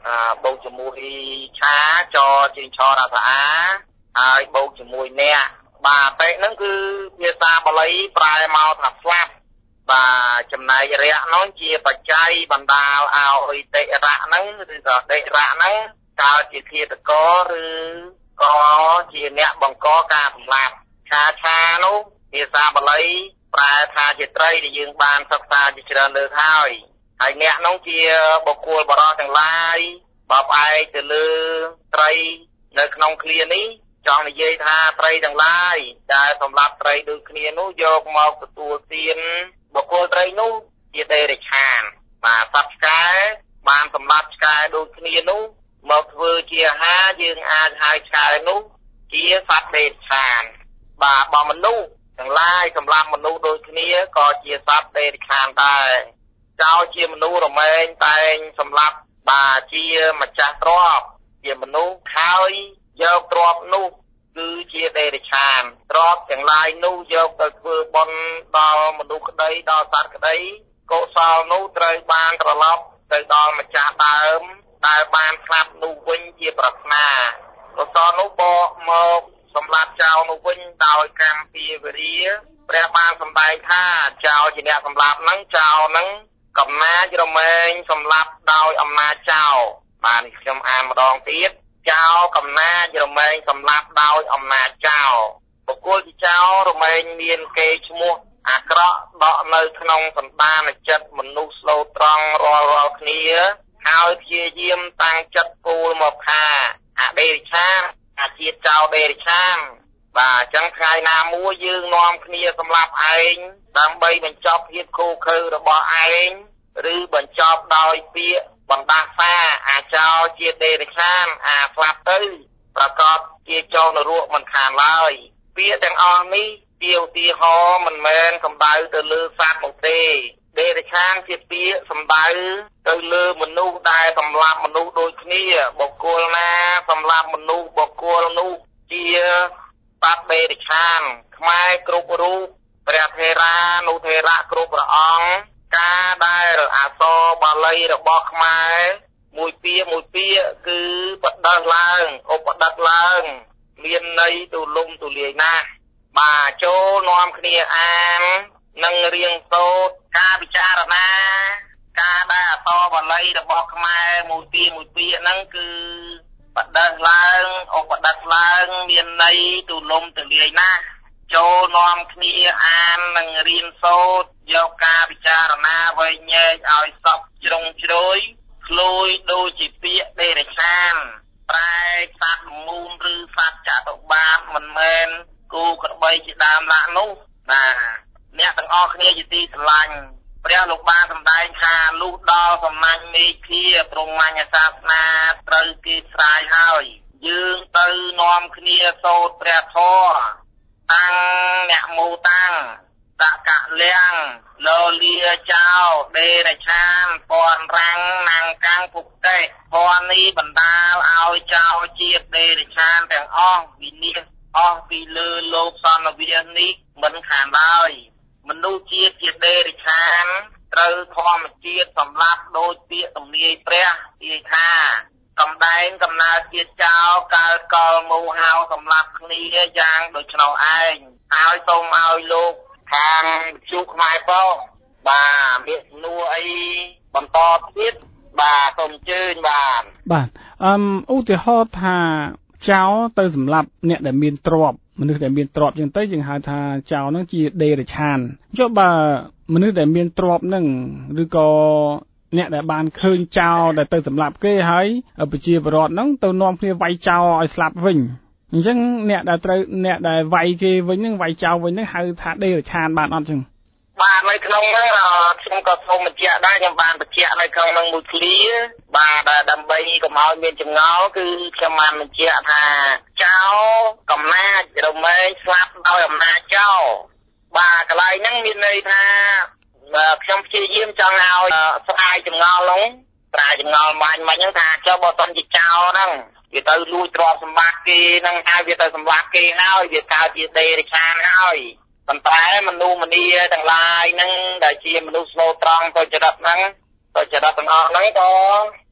បូកជាមួយឆាចជើងឆរអាសាហើយបូកជាមួយអ្នកបាទតែហ្នឹងគឺភាសាបាលីប្រែមកថាស្លាប់បាទចំណែករៈនោះជាបច្ច័យបណ្ដាលឲ្យតិរៈហ្នឹងឬក៏តិរៈហ្នឹងកើតជាឃាតករឬក៏ជាអ្នកបង្កការសម្លាប់ឆានោះភាសាបាលីប្រែថាជាត្រីដែលយើងបានសិក្សាជាច្រើនលើកហើយអ្នកនោះជាបុគ្គលបរិសុទ្ធទាំងឡាយបើផ្អែកទៅលើត្រីនៅក្នុងឃ្លានេះចង់និយាយថាត្រីទាំងឡាយដែលសម្លាប់ត្រីដូចគ្នានោះយកមកទទួលទានបុគ្គលត្រីនោះជាដេរិឆានបាទសត្វឆ្កែបានសម្លាប់ឆ្កែដូចគ្នានោះមកធ្វើជាអាហារយើងអាចហៅឆ្កែនោះជាសត្វដេរិឆានបាទបើមនុស្សទាំងឡាយសម្លាប់មនុស្សដូចគ្នាក៏ជាសត្វដេរិឆានដែរចោលជាមនុស្សរមែងតែងសម្លាប់បាទជាម្ចាស់ទ្រព្យជាមនុស្សហើយយកទ្រព្យនោះគឺជាដេរិឆានទ្រព្យទាំងឡាយនោះយកទៅធ្វើបុណ្យដល់មនុស្សក្តីដល់សត្វក្តីកុសលនោះត្រូវបានត្រឡប់ទៅដល់ម្ចាស់ដើមដែលបានស្លាប់នោះវិញជាប្រាថ្នាកុសលនោះបកមកសម្លាប់ចោលនោះវិញដោយកម្មពីវរិយព្រះបានសម្ដែងថាចោលជាអ្នកសម្លាប់ហ្នឹងចោលហ្នឹងកំណាចរមែងសម្លាប់ដោយអំណាចចោលបាទនេះខ្ញុំអានម្ដងទៀតចោលកំណាចរមែងសម្លាប់ដោយអំណាចចោលបុគ្គលជាចោលរមែងមានកេរ្តិ៍ឈ្មោះអាក្រក់ដក់នៅក្នុងសន្តានចិត្តមនុស្សស្លូតត្រង់រាល់គ្នាហើយព្យាយាមតាំងចិត្តគោលមកថាអដេរិឆានអាជាតិចោលដេរិឆានបាទអញ្ចឹងថ្ងៃណាមួយយើងនាំគ្នាសម្លាប់ឯងដើម្បីបញ្ចប់ភាពខូខើរបស់ឯងឬបញ្ចប់ដោយពាក្យបណ្ដាសាអាចោលជាដេរិឆានអាស្លាប់ទៅប្រកបជាចោលនរកមិនខានឡើយពាក្យទាំងអស់នេះជាឧទាហរណ៍មិនមែនសំដៅទៅលើសត្វនោះទេដេរិឆានជាពាក្យសំដៅទៅលើមនុស្សដែលសម្លាប់មនុស្សដូចគ្នាបុគ្គលណាសម្លាប់មនុស្សបុគ្គលនោះជាសត្វដេរិឆានខ្មែរគ្រប់រូបព្រះថេរានុថេរៈគ្រប់ព្រះអង្គការដែលអក្សរបាលីរបស់ខ្មែរមួយពាក្យគឺបដិសឡើងឧបដិតឡើងមានន័យទូលំទូលាយណាស់បាទចូលនាំគ្នាអាននិងរៀងសូត្រការពិចារណាការដែលអក្សរបាលីរបស់ខ្មែរមួយពាក្យហ្នឹងគឺបដិសឡើងឧបដិតឡើងមានន័យទូលំទូលាយណាស់ចូលនាំគ្នាអាននិងរៀនសូត្រយកការពិចារណាវែងញែកឲ្យសពជ្រុងជ្រោយឃ្លោយដូចជាពាក្យដេរិឆានប្រែសត្វមូលឬសត្វចតុបាទមិនមែនគូក្របីជាដើមឡាក់នោះបាទអ្នកទាំងអស់គ្នាជាទីស្រឡាញ់ព្រះលោកបានសម្ដែងថាលុះដល់សំណាញ់មេឃាព្រហ្មញ្ញសាសនាត្រូវគេស្រាយហើយយើងទៅនាំគ្នាសូត្រព្រះធម៌តាំងអ្នកមោតាំងតកលៀងលលាចោដេរឆានពនរាំងណាំងកាំងពុកតេពននេះបណ្ដាលឲ្យចោជាតិដេរឆានទាំងអស់វិនិច្ឆ័យអស់ពីលើលោកសន្និវាសនេះមិនខានឡើយមនុស្សជាតិជាដេរឆានត្រូវធម្មជាតិសម្លាប់ដោយពាក្យទំនាយព្រះទាយថាកំដែងកំណើតជាតិចោលកើតកលមោហៅសម្លាប់គ្នាយ៉ាងដូចនោះឯងហើយសូមឲ្យលោកខាងជួបខ្មែរផងបាទមានសំណួរអីបន្តទៀតបាទសូមអញ្ជើញបាទឧទាហរណ៍ថាចោលទៅសម្លាប់អ្នកដែលមានទ្រព្យមនុស្សដែលមានទ្រព្យចឹងទៅយើងហៅថាចោលហ្នឹងជាដេរិឆានចុះបើមនុស្សដែលមានទ្រព្យហ្នឹងឬក៏អ្នកដែលបានឃើញចោលដែលទៅសម្លាប់គេហើយប្រជាពលរដ្ឋហ្នឹងទៅនាំគ្នាវាយចោលឲ្យស្លាប់វិញអញ្ចឹងអ្នកដែលវាយគេវិញហ្នឹងវាយចោលវិញហ្នឹងហៅថាដេរិឆានបានអត់ចឹងបាទនៅក្នុងហ្នឹងខ្ញុំក៏សូមបញ្ជាក់ដែរខ្ញុំបានបញ្ជាក់នៅក្នុងហ្នឹងមួយឃ្លាបាទដើម្បីកុំឲ្យមានចម្ងល់គឺខ្ញុំបានបញ្ជាក់ថាចោលកំណាចរមែងស្លាប់ដោយអំណាចចោលបាទកន្លែងហ្នឹងមានន័យថាខ្ញុំព្យាយាមចង់ឲ្យស្រាយចម្ងល់ហ្នឹងស្រាយចម្ងល់បាញ់ហ្នឹងថាចុះបើសិនជាចោលហ្នឹងវាទៅលួចទ្រព្យសម្បត្តិគេហ្នឹងហើយវាទៅសម្លាប់គេហើយវាកើតជាដេរិឆានហើយប៉ុន្តែមនុស្សម្នាទាំងឡាយហ្នឹងដែលជាមនុស្សស្លូតត្រង់ទៅចរិតហ្នឹងទៅចរិតទាំងអស់ហ្នឹងក៏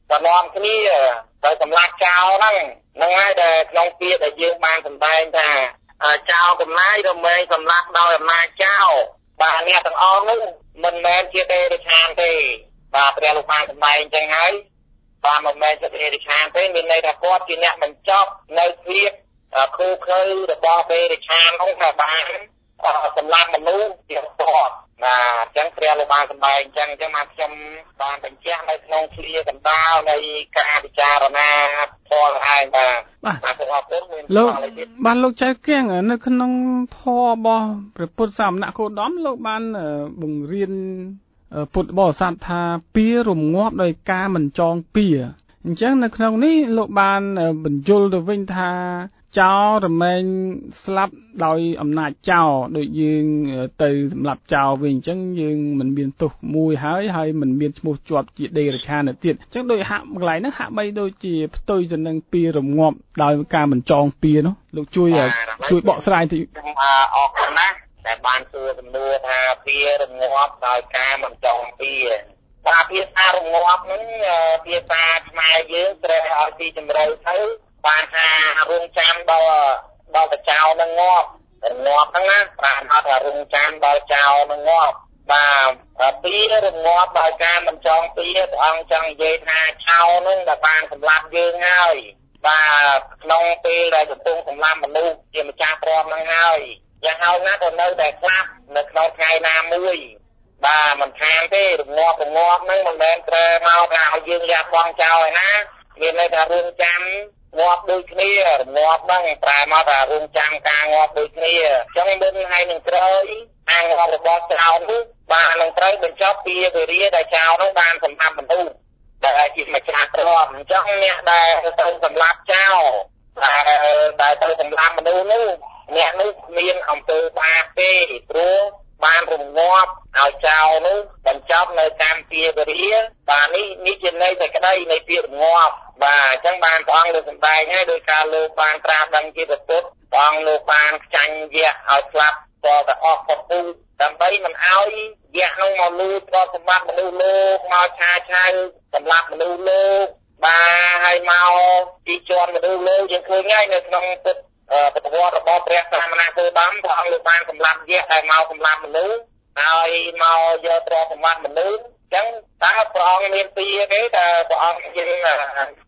បន្ទាប់គ្នាទៅសម្លាប់ចោលហ្នឹងហើយដែលក្នុងពាក្យដែលយើងបានសម្ដែងថាចោលកំណាយរមែងសម្លាប់ដោយអំណាចចោលបាទអ្នកទាំងអស់នោះមិនមែនជាទេរិឆានទេបាទព្រះលោកបានសម្ដែងអញ្ចឹងហើយបាទមិនមែនជាទេរិឆានទេមានន័យថាគាត់ជាអ្នកបញ្ចប់នៅភាពខូខើរបស់ទេរិឆាននោះថាបានសម្លាប់មនុស្សជាគាត់បាទអញ្ចឹងព្រះលោកបានសម្ដែងអញ្ចឹងមកខ្ញុំបានបញ្ជាក់នៅក្នុងឃ្លាកណ្ដាលនៃការពិចារណាធម៌ឯងបាទសូមអរគុណលោកបានលោកចៅគៀងនៅក្នុងធម៌របស់ព្រះពុទ្ធសាសនាគោតមលោកបានបង្រៀនពុទ្ធបរិស័ទថាពៀរំងាប់ដោយការមិនចងពៀអញ្ចឹងនៅក្នុងនេះលោកបានបញ្យល់ទៅវិញថាចោលរមែងស្លាប់ដោយអំណាចចោលដូចយើងទៅសម្លាប់ចោលវិញអញ្ចឹងយើងមិនមានទោសមួយហើយមិនមានឈ្មោះជាប់ជាដេរឆានទៅទៀតអញ្ចឹងដូចហាក់កន្លែងហ្នឹងហាក់បីដូចជាផ្ទុយទៅនឹងពៀរំងាប់ដោយការមិនចងពៀនោះលោកជួយបកស្រាយតិចអរគុណណាស់ដែលបានសួរសំណួរថាពៀរំងាប់ដោយការមិនចងពៀបាទភាសារំងាប់ហ្នឹងភាសាខ្មែរយើងត្រូវឲ្យទីជម្រៅទៅបានថារងចាំដល់តែចោលនឹងងាប់ហ្នឹងណាបានហៅថារងចាំដល់ចោលនឹងងាប់បាទពៀរងាប់ដោយការមិនចងពៀព្រះអង្គចង់និយាយថាចោលនឹងដែលបានសម្លាប់យើងហើយបាទក្នុងពេលដែលកំពុងសម្លាប់មនុស្សជាម្ចាស់ព្រមហ្នឹងហើយយ៉ាងហោចណាស់ក៏នៅតែស្លាប់នៅក្នុងថ្ងៃណាមួយបាទមិនខានទេរងាប់ហ្នឹងមិនមែនត្រូវមកថាឲ្យយើងលះបង់ចោលឯណាមានន័យថារងចាំងាប់ដូចគ្នាងាប់ហ្នឹងប្រែមកថារងចាំការងាប់ដូចគ្នាអញ្ចឹងមុនហើយនឹងក្រោយការងាប់របស់ចោលនោះបាននឹងត្រូវបញ្ចប់ពីវេរាដែលចោលនោះបានសម្រាប់មនុស្សដែលជាម្ចាស់ទ្រព្យអញ្ចឹងអ្នកដែលទៅសម្លាប់ចោលដែលទៅសម្លាប់មនុស្សនោះអ្នកនោះមានអំពើបាបទេព្រោះបានរងាប់ឲ្យចោលនោះបញ្ចប់នៅកម្មពីវេរាបាទនេះជាន័យតែក្តីនៃពាក្យរងាប់បាទអញ្ចឹងបានព្រះអង្គលើកសម្ដែងឲ្យដោយការលោកបានត្រាស់ដឹងជាពុទ្ធព្រះអង្គលោកបានខ្ចាញ់យៈឲ្យស្លាប់ក៏តែអស់ពុទ្ធដើម្បីមិនឲ្យយៈនោះមកលូតទ្រព្យសម្បត្តិមនុស្សលោកមកឆាឆៅសម្លាប់មនុស្សលោកបាទហើយមកទីជាន់មនុស្សលោកយើងឃើញហើយនៅក្នុងពុទ្ធប្រវត្តិរបស់ព្រះសាមណគោតមព្រះអង្គលោកបានសម្លាប់យៈដែលមកសម្លាប់មនុស្សហើយមកយកទ្រព្យសម្បត្តិមនុស្សអញ្ចឹងតើព្រះអង្គមានពីទេតើព្រះអង្គជាទេតើ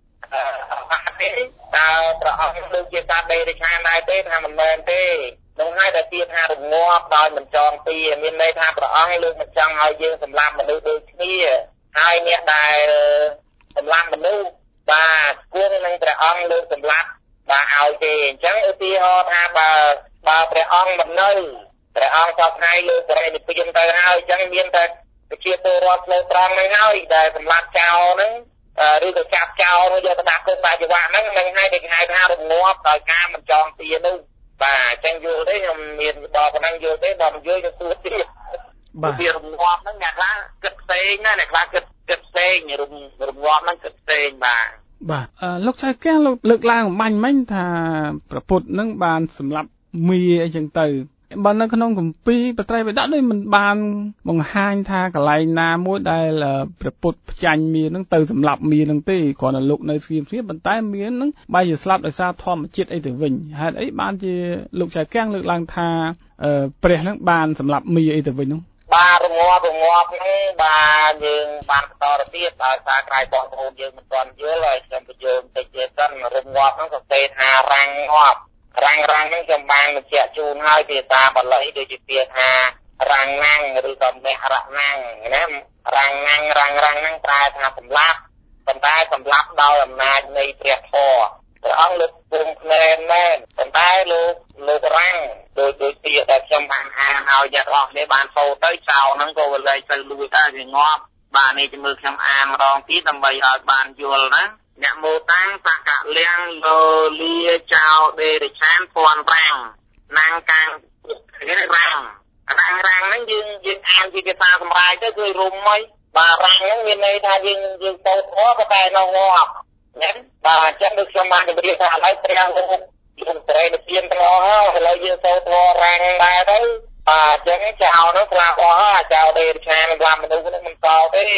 ព្រះអង្គដូចជាតាដេរិឆានដែរទេថាមិនមែនទេនឹងហើយតែទៀតថារងាប់ដោយមិនចងពីមានន័យថាព្រះអង្គលោកមិនចង់ឲ្យយើងសម្លាប់មនុស្សដូចគ្នាហើយអ្នកដែលសម្លាប់មនុស្សបាទគួរនឹងព្រះអង្គលោកសម្លាប់បាទឲ្យទេអញ្ចឹងឧទាហរណ៍ថាបើព្រះអង្គមិននៅព្រះអង្គសពថ្ងៃលោកបរិនិព្វានទៅហើយអញ្ចឹងមានតែប្រជាពលរដ្ឋផ្លូវត្រង់ហ្នឹងហើយដែលសម្លាប់ចោលហ្នឹងឬក៏ចាប់ចោលយកទៅដាក់គុកបាជីវៈហ្នឹងនឹងហើយគេហៅថារងាប់ដោយការមិនចងពៀនោះបាទអញ្ចឹងយល់ទេខ្ញុំមានដល់ប៉ុណ្ណឹងយល់ទេដល់យល់ទៅទួទៀតបាទវារងាប់ហ្នឹងអ្នកខ្លះគិតផ្សេងណាអ្នកខ្លះគិតផ្សេងរងាប់ហ្នឹងគិតផ្សេងបាទលោកចៅកែលោកលើកឡើងបាញ់មិញថាប្រពុតនឹងបានសម្លាប់មីអីចឹងទៅបើនៅក្នុងគម្ពីរបត្រៃបិដកដូចមិនបានបង្ហាញថាកន្លែងណាមួយដែលព្រះពុទ្ធផ្ចាញ់មីនឹងទៅសម្លាប់មីនឹងទេគ្រាន់តែលោកនៅស្ងៀមប៉ុន្តែមីនឹងបែរជាស្លាប់ដោយសារធម្មជាតិអីទៅវិញហេតុអីបានជាលោកចៅកាំងលើកឡើងថាព្រះនឹងបានសម្លាប់មីអីទៅវិញនោះបាទរងាប់ហ្នឹងបាទយើងបានបន្តទៅទៀតដោយសារក្រៃបងប្អូនយើងមិនទាន់យល់ហើយខ្ញុំបញ្យល់បន្តិចទៀតសិនរងាប់ហ្នឹងសរសេរថារាំងងាប់រាំងហ្នឹងខ្ញុំបានបញ្ជាក់ជូនហើយភាសាបាលីដូចជាពាក្យថារាំងណាំងឬក៏មះរណាំងណារាំងណាំងហ្នឹងប្រែថាសម្លាប់ប៉ុន្តែសម្លាប់ដោយអំណាចនៃព្រះធម៌ព្រះអង្គលើកពុំភ្នែនមែនប៉ុន្តែលោករាំងដោយពាក្យដែលខ្ញុំបានអានឲ្យអ្នកអស់គ្នាបានសូត្រទៅចោលហ្នឹងក៏វាលែងទៅលួចដែរវាងាប់បាទនេះជំរឿខ្ញុំអានម្ដងទៀតដើម្បីឲ្យបានយល់ណាអ្នកមោតាំងបកលៀងលោលាចោដេរិឆានពន់រាំងណាំងកាំងរាំងហ្នឹងយើងអានជាភាសាសម្រាយទៅគឺរុំហីបាទរាំងហ្នឹងមានន័យថាយើងទៅធေါ်ក៏តែនៅងាប់ណាបាទអញ្ចឹងដូចខ្ញុំបានជម្រាបថាឥឡូវព្រះលោកយើងត្រេកទានទាំងអស់ហើយឥឡូវយើងទៅធေါ်រាំងដែរទៅបាទអញ្ចឹងចោលនោះស្លាប់អស់ហើយចោលដេរិឆានសម្រាប់មនុស្សនោះមិនតទេ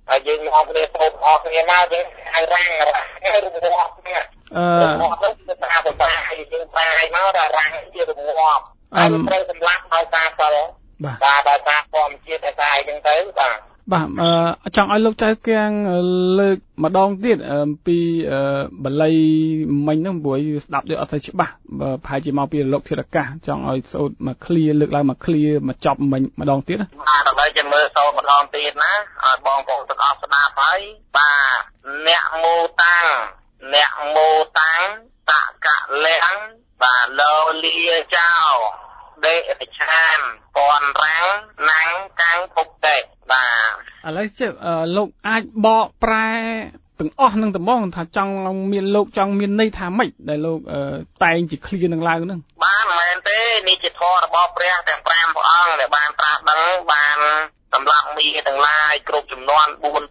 ហើយយើងមកគ្នាសូមអរគ្នាមកយើងឲ្យរាំងរងាប់គ្នាទៅតាមប្រសាយើងបាយមកដល់រាំងជារងាប់ហើយត្រូវសម្លាប់ដោយសារសិលបាទដោយសារធម្មជាតិតែតែអញ្ចឹងទៅបាទចង់ឲ្យលោកចៅគៀងលើកម្ដងទៀតពីបល័យមិញហ្នឹងព្រោះស្ដាប់ដូចអត់សូវច្បាស់ប្រហែលជាមកពីរលកធាតុអាកាសចង់ឲ្យសូត្រមកឃ្លាលើកឡើងមកឃ្លាមកចប់មិញម្ដងទៀតបាទដើម្បីចាំមើលសូត្រម្ដងទៀតណាឲ្យបងប្អូនទាំងអស់ស្ដាប់ហើយបាទអ្នកមោតាំងតកលាំងបាទលោលាចោដេកឆានពនរាំងណាំងកាំងភពតេបាទឥឡូវជិះលោកអាចបកប្រែទាំងអស់នឹងត្មងថាចង់មានលោកចង់មានន័យថាម៉េចដែលលោកតែងជាឃ្លានឹងឡើងហ្នឹងបាទមិនមែនទេនេះជាធម៌របស់ព្រះទាំង5ព្រះអង្គដែលបានត្រាស់ដឹងបានសម្រាប់មីទាំងឡាយគ្រប់ចំនួន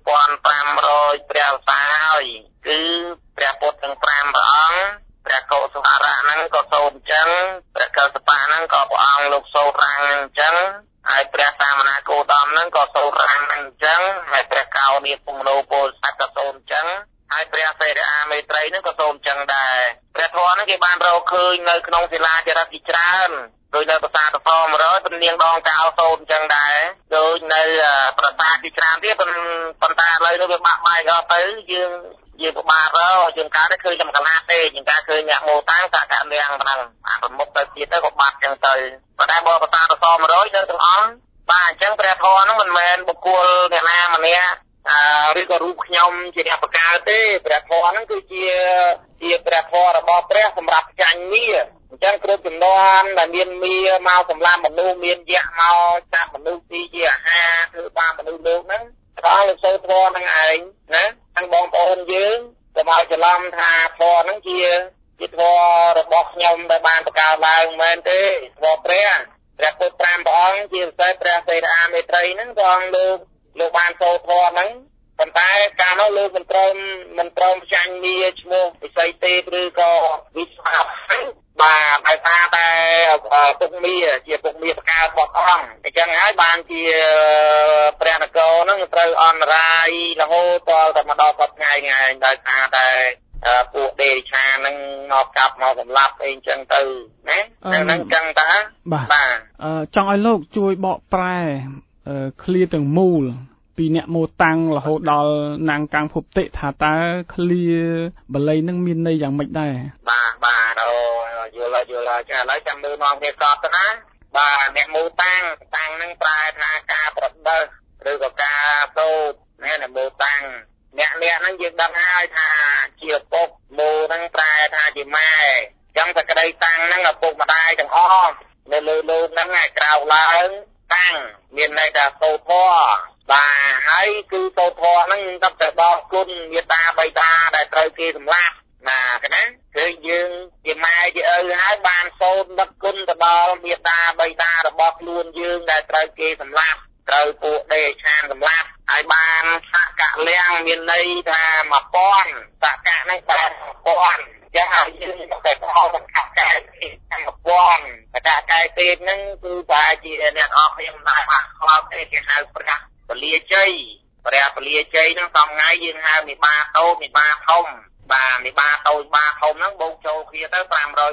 4500ព្រះវសាហើយគឺព្រះពុទ្ធទាំង5ព្រះអង្គព្រះកុសលរៈហ្នឹងក៏សូត្រអញ្ចឹងព្រះកសបៈហ្នឹងក៏ព្រះអង្គលោកសូត្ររាំងអញ្ចឹងហើយព្រះសាមណគោតមហ្នឹងក៏សូត្ររាំងអញ្ចឹងហើយព្រះកោនីពងនោពលស័ក្តិក៏សូត្រអញ្ចឹងហើយព្រះសេរអាមេត្រីហ្នឹងក៏សូត្រអញ្ចឹងដែរព្រះធម៌ហ្នឹងគេបានរកឃើញនៅក្នុងសិលាចារឹកជាច្រើនដោយនៅប្រាសាទស100ព្រះនាងដងកោសូត្រអញ្ចឹងដែរដោយនៅប្រាសាទជាច្រើនទៀតប៉ុន្តែឥឡូវនេះវាបាក់បែកអស់ទៅយើងពិបាករកយើងកើតឃើញតែកន្លះទេយើងកើតឃើញអ្នកមោតាំងតកលាំងហ្នឹងប្រមុខទៅទៀតទៅក៏បាត់អញ្ចឹងទៅប៉ុន្តែបើប្រាសាទស100នៅទាំងអស់បាទអញ្ចឹងព្រះធម៌ហ្នឹងមិនមែនបុគ្គលអ្នកណាម្នាក់ឬក៏រូបខ្ញុំជាអ្នកបង្កើតទេព្រះធម៌ហ្នឹងគឺជាព្រះធម៌របស់ព្រះសម្រាប់ចាញ់មាអញ្ចឹងគ្រប់ចំនួនដែលមានមាមកសម្លាប់មនុស្សមានយៈមកចាប់មនុស្សទីជាអាហារគឺបានមនុស្សលោកហ្នឹងព្រះលោកសូត្រធម៌ហ្នឹងឯងណាទាំងបងប្អូនយើងកុំឲ្យច្រឡំថាធម៌ហ្នឹងជាធម៌របស់ខ្ញុំដែលបានបង្កើតឡើងមិនមែនទេធម៌ព្រះពុទ្ធ5ព្រះអង្គជាពិសេសព្រះសេរអាមេត្រីហ្នឹងព្រះអង្គលោកបានសូត្រធម៌ហ្នឹងប៉ុន្តែកាលនោះលោកមិនព្រមចាញ់មាឈ្មោះវិស័យទេឬក៏វិស្វាបាទដោយសារតែពុកមាជាពុកមាបង្កើតរបស់អង្គអញ្ចឹងហើយបានជាព្រះនគរហ្នឹងត្រូវអន្តរាយរហូតដល់តែមកដល់សប្តាហ៍ថ្ងៃឯងដោយសារតែពួកដេរិឆាហ្នឹងមកកាប់មកសម្លាប់អីអញ្ចឹងទៅណាហ្នឹងអញ្ចឹងតាបាទចង់ឲ្យលោកជួយបកប្រែឃ្លាទាំងមូលពីអ្នកមោតាំងរហូតដល់ណាំងកាំងភពតិថាតើឃ្លាបល័យនឹងមានន័យយ៉ាងម៉េចដែរបាទយល់ហើយចាឥឡូវចាំមើលមកគ្នាកប់ទៅណាបាទអ្នកមោតាំងហ្នឹងប្រែថាការប្រដិសឬក៏ការសូត្រណាអ្នកមោតាំងអ្នកហ្នឹងយើងដឹងហើយថាជាឪពុកមោហ្នឹងប្រែថាជាម៉ែអញ្ចឹងតែក្តីតាំងហ្នឹងឪពុកម្ដាយទាំងអស់នៅលើលោកហ្នឹងឯក្រៅឡើងតាំងមានន័យថាសូត្រធម៌បាទហើយគឺសូត្រធម៌ហ្នឹងទឹកតែដល់គុណមេត្តាបិតាដែលត្រូវគេសម្លាប់ណាណាគឺយើងជាម៉ែជាឪហើយបានសូត្រដឹកគុណទៅដល់មេត្តាបិតារបស់ខ្លួនយើងដែលត្រូវគេសម្លាប់ត្រូវពួកដេឆានសម្លាប់ហើយបានសកលាំងមានន័យថា1000សកៈហ្នឹងបាន1000ចឹងហើយយើងតែខំសកៈកែ1000សកៈកែទេហ្នឹងគឺប្រហែលជាអ្នកអរខ្ញុំដែរបានខ្លោចទេគេហៅព្រះពលាជ័យហ្នឹងសំថ្ងៃយើងហៅមេបាតូចមេបាធំបាទមេបាតូចបាធំហ្នឹងបូកចូលគ្នាទៅ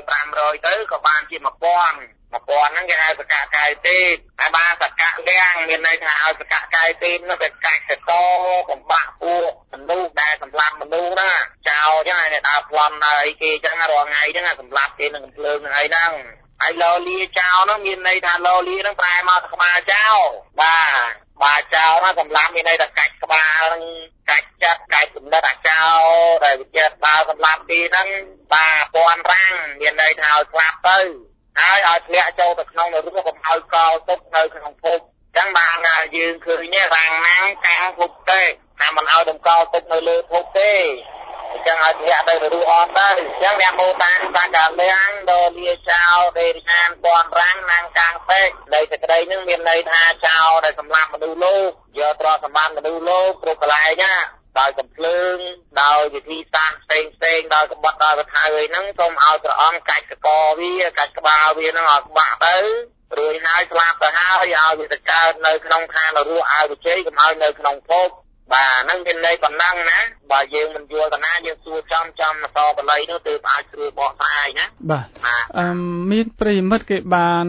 500ទៅក៏បានជា1000ហ្នឹងគេហៅសកៈកាយទេហើយបានសកៈលាំងមានន័យថាឲ្យសកៈកាយទេនោះវាកាច់កតកំបាក់ពួកមនុស្សដែលសម្លាប់មនុស្សណាចោលចឹងហើយដើរប្លន់ដើរអីគេចឹងរាល់ថ្ងៃហ្នឹងសម្លាប់គេនឹងភ្លើងនឹងអីហ្នឹងហើយលោលាចោលហ្នឹងមានន័យថាលោលាហ្នឹងប្រែមកក្បាលចោលបាទចោលហ្នឹងសម្លាប់មានន័យថាកាច់ក្បាលហ្នឹងកាច់ចិត្តកាច់គំនិតអាចោលដែលវិចិត្រដើរសម្លាប់គេហ្នឹងបាទពន់រាំងមានន័យថាឲ្យស្លាប់ទៅហើយឲ្យធ្លាក់ចូលទៅក្នុងនរកកុំឲ្យកោទុកនៅក្នុងភពអញ្ចឹងបានយើងឃើញរាំងណាំងកាំងភពទេថាមិនឲ្យតម្កល់ទុកនៅលើភពទេអញ្ចឹងឲ្យធ្លាក់ទៅនរកអត់ទៅអញ្ចឹងអ្នកមោតាំងបាកាលាំងដល់លាចោលដេរិឆានពន់រាំងណាំងកាំងពេកនៃសេចក្តីនឹងមានន័យថាចោលដែលសម្លាប់មនុស្សលោកយកទ្រព្យសម្បត្តិមនុស្សលោកគ្រប់កន្លែងណាដោយកំភ្លើងដោយវិធីសាស្ត្រផ្សេងដោយកបត់ដោយកថៅអីហ្នឹងសូមឲ្យព្រះអង្គកាច់កកវាកាច់ក្បាលវាហ្នឹងឲ្យបាក់ទៅរួចហើយស្លាប់ទៅហើយឲ្យវាទៅកើតនៅក្នុងឋាននរកឲ្យវិជ័យកុំឲ្យនៅក្នុងភពបាទហ្នឹងមានន័យប៉ុណ្ណឹងណាបើយើងមិនយល់តាណាយើងសួរចំអសរបល័យនោះទើបអាចស្រួលបកស្រាយណាបាទមានប្រិយមិត្តគេបាន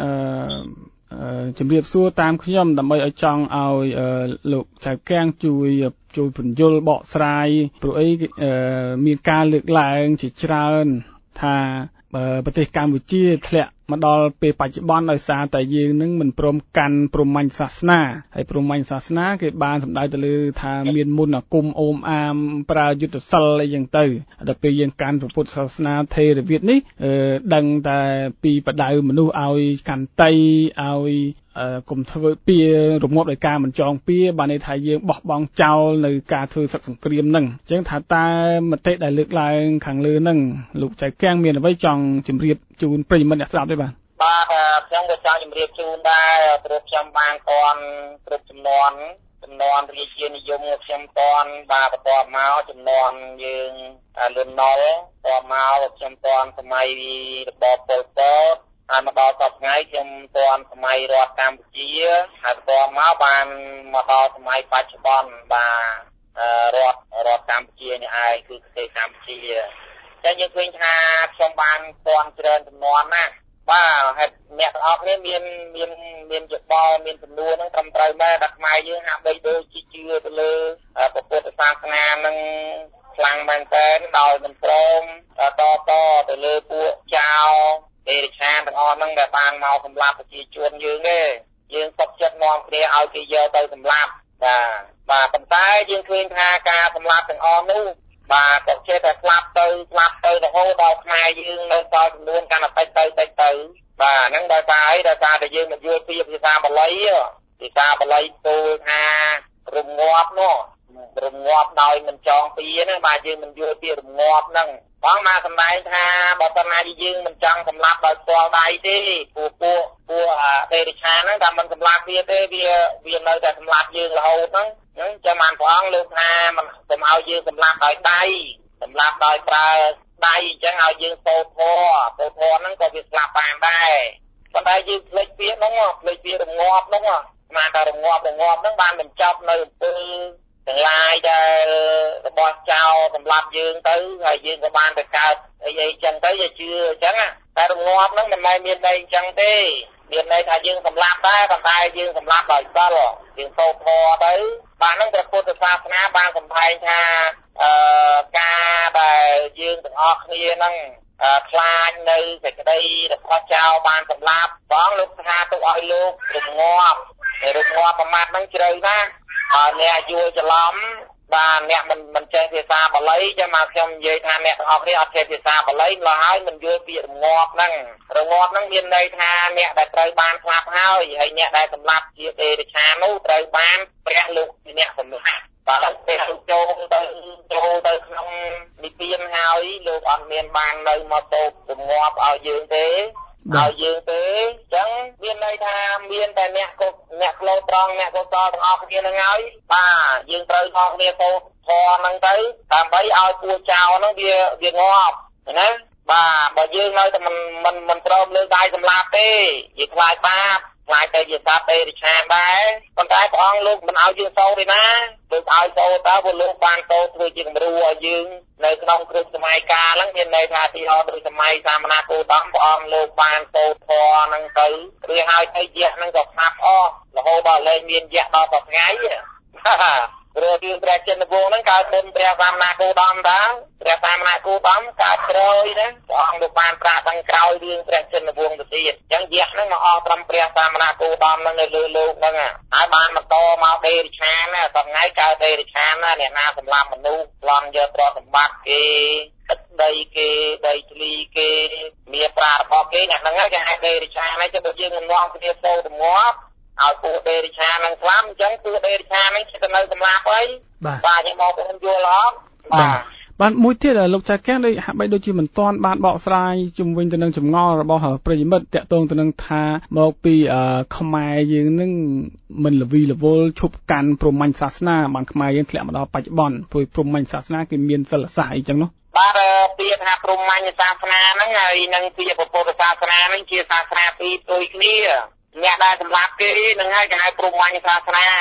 ជំរាបសួរតាមខ្ញុំដើម្បីឲ្យចង់ឲ្យលោកចៅកាំងជួយពន្យល់បកស្រាយព្រោះអីមានការលើកឡើងជាច្រើនថាប្រទេសកម្ពុជាធ្លាក់មកដល់ពេលបច្ចុប្បន្នដោយសារតែយើងនឹងមិនព្រមកាន់ព្រហ្មញ្ញសាសនាហើយព្រហ្មញ្ញសាសនាគេបានសម្ដៅទៅលើថាមានមន្តអាគមអូមអាមប្រើយុទ្ធសិលអីចឹងទៅដល់ពេលយើងកាន់ពុទ្ធសាសនាថេរវាទនេះដឹងតែពីបដៅមនុស្សឲ្យកាន់តីឲ្យគុំធ្វើពៀរងាប់ដោយការមិនចងពៀបានន័យថាយើងបោះបង់ចោលនៅការធ្វើសឹកសង្គ្រាមហ្នឹងអញ្ចឹងថាតើមតិដែលលើកឡើងខាងលើហ្នឹងលោកចៅកាំងមានអ្វីចង់ជម្រាបជូនប្រិយមិត្តអ្នកស្ដាប់ទេបាទខ្ញុំក៏ចង់ជម្រាបជូនដែរព្រោះខ្ញុំបានតន់គ្រប់ចំនួនរាជានិយមខ្ញុំតន់បាទបន្ទាប់មកចំនួនយើងលន់ណុលបន្ទាប់មកខ្ញុំតន់សម័យរបបប៉ុលពតហើយមកដល់សប្តាហ៍ថ្ងៃខ្ញុំតន់សម័យរដ្ឋកម្ពុជាហើយបន្ទាប់មកបានមកដល់សម័យបច្ចុប្បន្នបាទរដ្ឋកម្ពុជានេះឯងគឺប្រទេសកម្ពុជាតែយើងឃើញថាខ្ញុំបានតន់ច្រើនចំនួនណាបាទហើយអ្នកទាំងអស់គ្នាមានយោបល់មានចំនួនហ្នឹងត្រឹមត្រូវមែនតែខ្មែរយើងហាក់បីដូចជាជឿទៅលើពុទ្ធសាសនាហ្នឹងខ្លាំងមែនតើដោយមិនព្រមតទៅលើពួកចៅទេរឆានទាំងអស់ហ្នឹងដែលបានមកសម្លាប់ប្រជាជនយើងទេយើងសុខចិត្តនាំគ្នាឲ្យគេយកទៅសម្លាប់បាទប៉ុន្តែយើងឃើញថាការសម្លាប់ទាំងអស់នោះបាទក៏ចេះតែស្លាប់ទៅរហូតដល់ខ្មែរយើងនៅសល់ចំនួនកាន់តែតិចទៅបាទហ្នឹងដោយសារអីដោយសារតែយើងមិនយល់ពីភាសាបាលីទូលថារងាប់នោះរងាប់ដោយមិនចងពៀណាបាទយើងមិនយល់ពីរងាប់ហ្នឹងបងមកសម្ដែងថាបើសិនណាយើងមិនចង់សម្លាប់ដោយផ្ទាល់ដៃទេពួកទេរឆានហ្នឹងតែមិនសម្លាប់វាទេវានៅតែសម្លាប់យើងរហូតហ្នឹងចាំបានព្រះអង្គលោកថាមិនសូមឲ្យយើងសម្លាប់ដោយដៃសម្លាប់ដោយប្រើដៃអញ្ចឹងឲ្យយើងពោធធហ្នឹងក៏វាស្លាប់បានដែរប៉ុន្តែយើងភ្លេចពាក្យហ្នឹងភ្លេចពាក្យរងាប់ហ្នឹងស្មានថារងាប់ហ្នឹងបានបញ្ចប់នៅអំពើទាំងឡាយដែលរបស់ចៅសម្លាប់យើងទៅហើយយើងក៏បានទៅកើតអីចឹងទៅវាជឿអញ្ចឹងតែរងាប់ហ្នឹងមិនមែនមានន័យអញ្ចឹងទេមានន័យថាយើងសម្លាប់ដែរប៉ុន្តែយើងសម្លាប់ដោយសិលយើងពោធទៅបាទហ្នឹងព្រះពុទ្ធសាសនាបានសម្ដែងថាការដែលយើងទាំងអស់គ្នាហ្នឹងខ្លាចនៅសេចក្តីរបស់ចៅបានសម្លាប់បងលោកថាទុកឲ្យលោករងាប់ប្រមាថហ្នឹងជ្រៅណាស់អ្នកយល់ច្រឡំបាទអ្នកមិនចេះភាសាបាលីចឹងមកខ្ញុំនិយាយថាអ្នកទាំងអស់គ្នាអត់ចេះភាសាបាលីម្ល៉េះហើយមិនយល់ពីរងាប់ហ្នឹងមានន័យថាអ្នកដែលត្រូវបានស្លាប់ហើយអ្នកដែលសម្លាប់ជាទេរឆាននោះត្រូវបានព្រះលោកជាអ្នកសម្លាប់បាទពេលចូលទៅក្នុងនិព្វានហើយលោកអត់មានបាននៅមកតោបរងាប់ឲ្យយើងទេអញ្ចឹងមានន័យថាមានតែអ្នកក្លោត្រង់អ្នកកុសលទាំងអស់គ្នាហ្នឹងហើយបាទយើងត្រូវនាំគ្នាទៅធម៌ហ្នឹងទៅដើម្បីឲ្យពួកចៅហ្នឹងវាងាប់ណាបាទបើយើងនៅតែមិនព្រមលើកដៃសម្លាប់ទេវាខ្លាចបាបខ្លាចតែជាសត្វទេរឆានដែរប៉ុន្តែព្រះអង្គលោកមិនឲ្យយើងសូត្រទេណាលោកឲ្យសូត្រតើព្រោះលោកបានសូត្រធ្វើជាគំរូឲ្យយើងនៅក្នុងគ្រប់សម័យកាលហ្នឹងមានន័យថាទីហោដូចសម័យសាមណគោតមព្រះអង្គលោកបានសូត្រធម៌ហ្នឹងទៅឬហើយទៅយៈហ្នឹងក៏ស្ងាត់អស់រហូតដល់លែងមានយៈដល់ទៅថ្ងៃព្រោះរឿងព្រះចិនវង្សហ្នឹងកើតមុនព្រះសាមណគោតមតាព្រះសាមណគោតមកើតក្រោយណាព្រះអង្គលោកបានប្រាក់តាំងក្រោយរឿងព្រះចិនវង្សទៅទៀតអញ្ចឹងយៈហ្នឹងមកអស់ត្រឹមព្រះសាមណគោតមហ្នឹងនៅលើលោកហ្នឹងហើយបានបន្តមកទេរឆានណាដល់ថ្ងៃកើតទេរឆានណាអ្នកណាសម្លាប់មនុស្សប្លន់យកទ្រព្យសម្បត្តិគេទឹកដីគេដីធ្លីគេមានប្រារបស់គេអ្នកហ្នឹងគេហៅទេរឆានហើយចុះបើយើងនាំគ្នាចូលទៅងាប់ឲ្យពួកទេរឆានហ្នឹងស្លាប់អញ្ចឹងពួកទេរឆានហ្នឹងទៅនៅសម្លាប់អីបាទខ្ញុំមកបងយល់អត់បាទមួយទៀតលោកចៅកាំងដូចហាក់បីដូចជាមិនទាន់បានបកស្រាយជុំវិញទៅនឹងចម្ងល់របស់ប្រិយមិត្តតាក់ទងទៅនឹងថាមកពីខ្មែរយើងនឹងមិនល្វីល្វល់ឈប់កាន់ព្រហ្មញ្ញសាសនាបានខ្មែរយើងធ្លាក់មកដល់បច្ចុប្បន្នព្រោះព្រហ្មញ្ញសាសនាគេមានសិលសាស្ត្រអីចឹងនោះបាទពាក្យថាព្រហ្មញ្ញសាសនាហ្នឹងហើយនឹងពាក្យពុទ្ធសាសនាហ្នឹងជាសាសនាពីរផ្ទុយគ្នាអ្នកដែលសម្លាប់គេនឹងហើយគេហៅព្រហ្មញ្ញសាសនា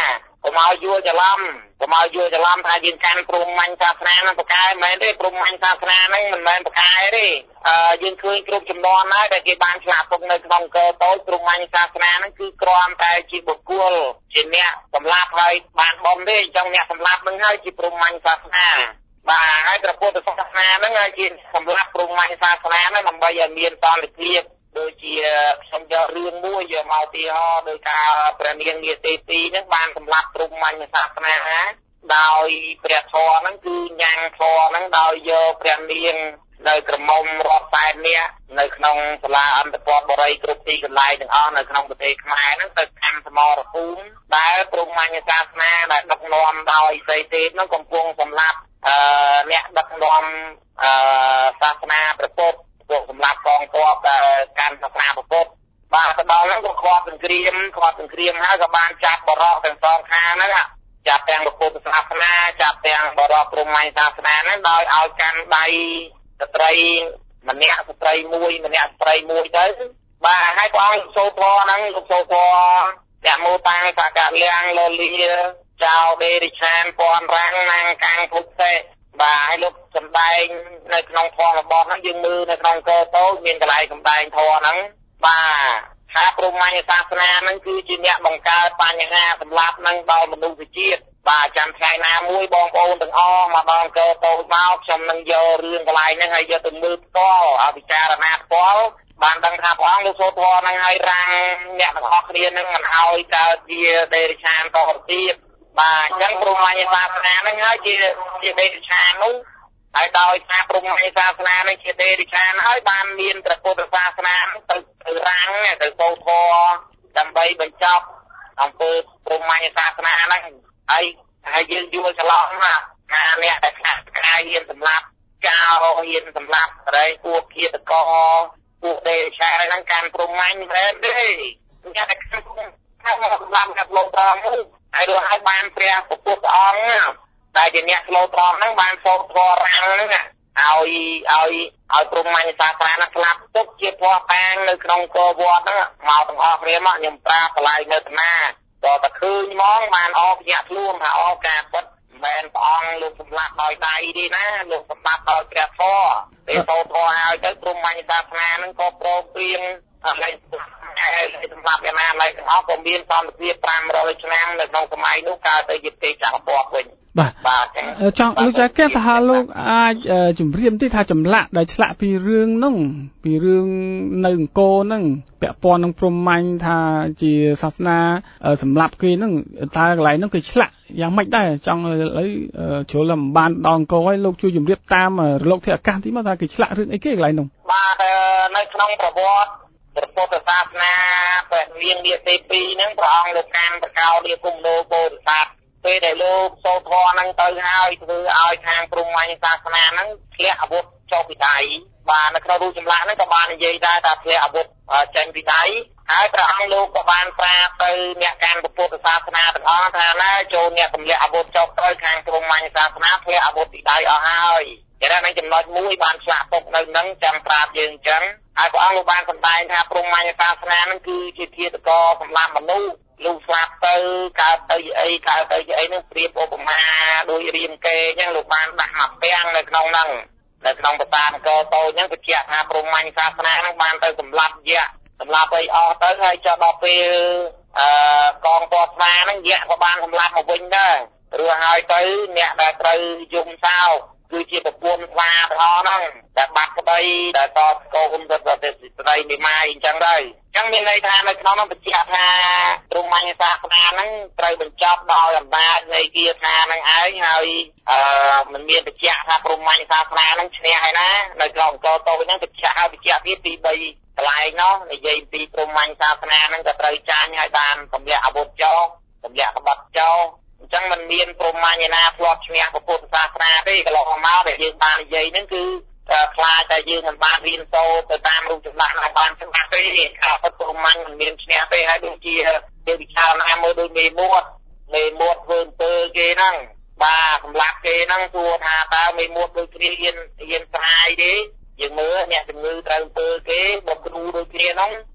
កុំឲ្យយល់ច្រឡំថាយើងកាន់ព្រហ្មញ្ញសាសនានឹងប្រកែមិនមែនទេព្រហ្មញ្ញសាសនានឹងមិនមែនប្រកែទេយើងឃើញគ្រប់ចំនួនហើយដែលគេបានឆ្លាក់ទុកនៅក្នុងកតូចព្រហ្មញ្ញសាសនានឹងគឺគ្រាន់តែជាបុគ្គលជាអ្នកសម្លាប់ហើយបានបំទេអញ្ចឹងអ្នកសម្លាប់នឹងហើយជាព្រហ្មញ្ញសាសនាបាទហើយព្រះពុទ្ធសាសនានឹងហើយជាសម្លាប់ព្រហ្មញ្ញសាសនានឹងដើម្បីឲ្យមានសន្តិភាពដូចជាខ្ញុំយករឿងមួយយកមកទីហោដោយការព្រះនាងនាទេពីនឹងបានសម្លាប់ព្រហ្មញ្ញសាសនាដោយព្រះធម៌ហ្នឹងគឺញ៉ាំងធម៌ហ្នឹងដោយយកព្រះនាងនៅក្រមុំរាប់សែននាក់នៅក្នុងសាលាអន្តរបុរីគ្រប់ទីកន្លែងទាំងអស់នៅក្នុងប្រទេសខ្មែរហ្នឹងទៅកម្មសមរភូមិដែលព្រហ្មញ្ញសាសនាដែលដឹកនាំដោយសីទេពហ្នឹងកំពុងសម្លាប់អ្នកដឹកនាំសាសនាព្រះពុទ្ធពួកសម្លាប់កងទ័ពកាន់សាសនាព្រះពុទ្ធបាទទៅដល់ហ្នឹងក៏ខាត់សង្គ្រាមហើយក៏បានចាប់បរិសុទ្ធទាំងសងខាងហ្នឹងចាប់ទាំងពុទ្ធសាសនាចាប់ទាំងបរិសុទ្ធព្រហ្មញ្ញសាសនាហ្នឹងដោយឲ្យកាន់ដៃស្ត្រីម្នាក់ស្ត្រីមួយទៅបាទហើយព្រះអង្គសូត្រហ្នឹងលោកសូត្រអ្នកមោតាំងសកលៀងលលីចៅដេរិឆានពនរាំងណាងកាំងពុទ្ធេបាទហើយលោកសម្ដែងនៅក្នុងធម៌របស់ហ្នឹងយើងមើលនៅក្នុងកតូចមានកន្លែងសម្ដែងធម៌ហ្នឹងបាទថាព្រហ្មញ្ញសាសនាហ្នឹងគឺជាអ្នកបង្កើតបញ្ហាសម្លាប់នឹងដល់មនុស្សជាតិបាទចាំថ្ងៃណាមួយបងប្អូនទាំងអស់មកដល់កតូចមកខ្ញុំនឹងយករឿងកន្លែងហ្នឹងហើយយកទៅមើលផ្ទាល់ឲ្យពិចារណាផ្ទាល់បានដឹងថាព្រះអង្គលោកសូត្រហ្នឹងឲ្យរាំងអ្នកទាំងអស់គ្នានឹងមិនឲ្យកើតជាដេរិឆានតទៅទៀតបាទអញ្ចឹងព្រហ្មញ្ញសាសនាហ្នឹងហើយជាដេរិឆាននោះហើយដោយសារព្រហ្មញ្ញសាសនានឹងជាដេរិឆានហើយបានមានព្រះពុទ្ធសាសនាទៅរាំងទៅសូត្រដើម្បីបញ្ចប់អំពើព្រហ្មញ្ញសាសនាហ្នឹងហើយយើងយល់ច្រឡំថាអ្នកដែលខ្នះខ្នាយហ៊ានសម្លាប់ចោលហ៊ានសម្លាប់តែពួកឃាតករពួកដេរិឆានហ្នឹងកាន់ព្រហ្មញ្ញមែនទេអ្នកដែលកាន់ព្រហ្មញ្ញសម្លាប់កាត់លោកត្រង់នោះហើយរហូតបានព្រះពុទ្ធអង្គតែជាអ្នកស្លូតត្រង់ហ្នឹងបានសូត្ររាំងហ្នឹងឲ្យព្រហ្មញ្ញសាសនាស្លាប់ទុកជាភ័ស្តុតាងនៅក្នុងកវត្តហ្នឹងមកទាំងអស់គ្នាមកខ្ញុំប្រាប់កន្លែងនៅតាណាក៏តែឃើញហ្មងបានអបញាក់ខ្លួនថាអការពិតមិនមែនព្រះអង្គលោកសម្លាប់ដោយដៃទេណាលោកសម្លាប់ដោយព្រះធម៌ពេលសូត្រឲ្យទៅព្រហ្មញ្ញសាសនាហ្នឹងក៏ប្រោព្រៀងហើយសម្រាប់យ៉ាងណាឡើយទាំងអស់ក៏មានសន្តិភាព500ឆ្នាំនៅក្នុងសម័យនោះកើតទៅជាប្រទេសចក្រពត្តិវិញបាទចង់លោកចាគេថាលោកអាចជំរាបបន្តិចថាចម្លាក់ដែលឆ្លាក់ពីរឿងហ្នឹងពីរឿងនៅអង្គរហ្នឹងពាក់ព័ន្ធនឹងព្រហ្មញ្ញថាជាសាសនាសម្លាប់គេហ្នឹងតើកន្លែងហ្នឹងគេឆ្លាក់យ៉ាងម៉េចដែរចង់ឥឡូវជ្រុលមិនបានដល់អង្គរហើយលោកជួយជំរាបតាមរលកធាតុអាកាសទីមកថាគេឆ្លាក់រឿងអីគេកន្លែងហ្នឹងបាទនៅក្នុងប្រវត្តិព្រះពុទ្ធសាសនាព្រះនាងនាទេពីហ្នឹងព្រះអង្គលោកកាន់ប្រកោលាគុំនោបោធិសត្វពេលដែលលោកសូត្រធម៌ហ្នឹងទៅហើយធ្វើឲ្យខាងព្រហ្មញ្ញសាសនាហ្នឹងធ្លាក់អាវុធចុះពីដៃបាទនៅក្នុងរូបចម្លាក់ហ្នឹងក៏បាននិយាយដែរថាធ្លាក់អាវុធចេញពីដៃហើយព្រះអង្គលោកក៏បានប្រាប់ទៅអ្នកកាន់ពុទ្ធសាសនាទាំងអស់ថាណាចូលអ្នកទម្លាក់អាវុធចុះទៅខាងព្រហ្មញ្ញសាសនាធ្លាក់អាវុធពីដៃអស់ហើយគេថានឹងចំណុចមួយបានឆ្លាក់ទុកនៅនឹងចាំប្រាប់យើងអញ្ចឹងហើយព្រះអង្គលោកបានសម្ដែងថាព្រហ្មញ្ញសាសនាហ្នឹងគឺជាធាតុករសម្រាប់មនុស្សលោកស្លាប់ទៅកើតទៅជាអីនឹងប្រៀបឧបមាដូចរាមកេរអញ្ចឹងលោកបានដាក់មកពាំងនៅក្នុងហ្នឹងនៅក្នុងបតានកតូចហ្នឹងបញ្ជាក់ថាព្រហ្មញ្ញសាសនាហ្នឹងបានទៅសម្លាប់យៈសម្លាប់អីអស់ទៅហើយចុះដល់ពេលកងទ័ពស្វាហ្នឹងយៈក៏បានសម្លាប់មកវិញដែររួចហើយទៅអ្នកដែលត្រូវយំសោកគឺជាប្រពន្ធស្វាទាំងអស់ហ្នឹងតែបាត់ក្តីដែលតតកូនទៅស្ដីនិមាយអញ្ចឹងដែរអញ្ចឹងមានន័យថានៅក្នុងនោះបញ្ជាក់ថាព្រហ្មញ្ញសាសនាហ្នឹងត្រូវបញ្ចប់ដោយអំណាចនៃគាថាហ្នឹងឯងហើយមិនមានបញ្ជាក់ថាព្រហ្មញ្ញសាសនាហ្នឹងឈ្នះហើយណានៅក្នុងអង្គរតូចហ្នឹងបញ្ជាក់ទៀតពី3កន្លែងនោះនិយាយពីព្រហ្មញ្ញសាសនាហ្នឹងក៏ត្រូវចាញ់ហើយបានទម្លាក់អាវុធចោលទម្លាក់ក្បត់ចោលអញ្ចឹងมันមានព្រហ្មញ្ញណាធ្លាប់ឈ្នះពុទ្ធសាសនាទេកន្លងមកដែលយើងបាននិយាយហ្នឹងគឺខ្លាចតែយើងមិនបានរៀនសូត្រទៅតាមរូបចម្លាក់ណាបានឆ្លាស់ទេព្រហ្មញ្ញមិនមានឈ្នះទេហើយដូចជាគេពិចារណាមើលដូចមេមត់ធ្វើអំពើគេហ្នឹងបាទសម្លាប់គេហ្នឹងទោះថាតើមេមត់ដូចគ្នាហ៊ានស្រាយទេយើងមើលអ្នកជំងឺត្រូវអំពើគេបើគ្រូដូចគ្នាហ្នឹង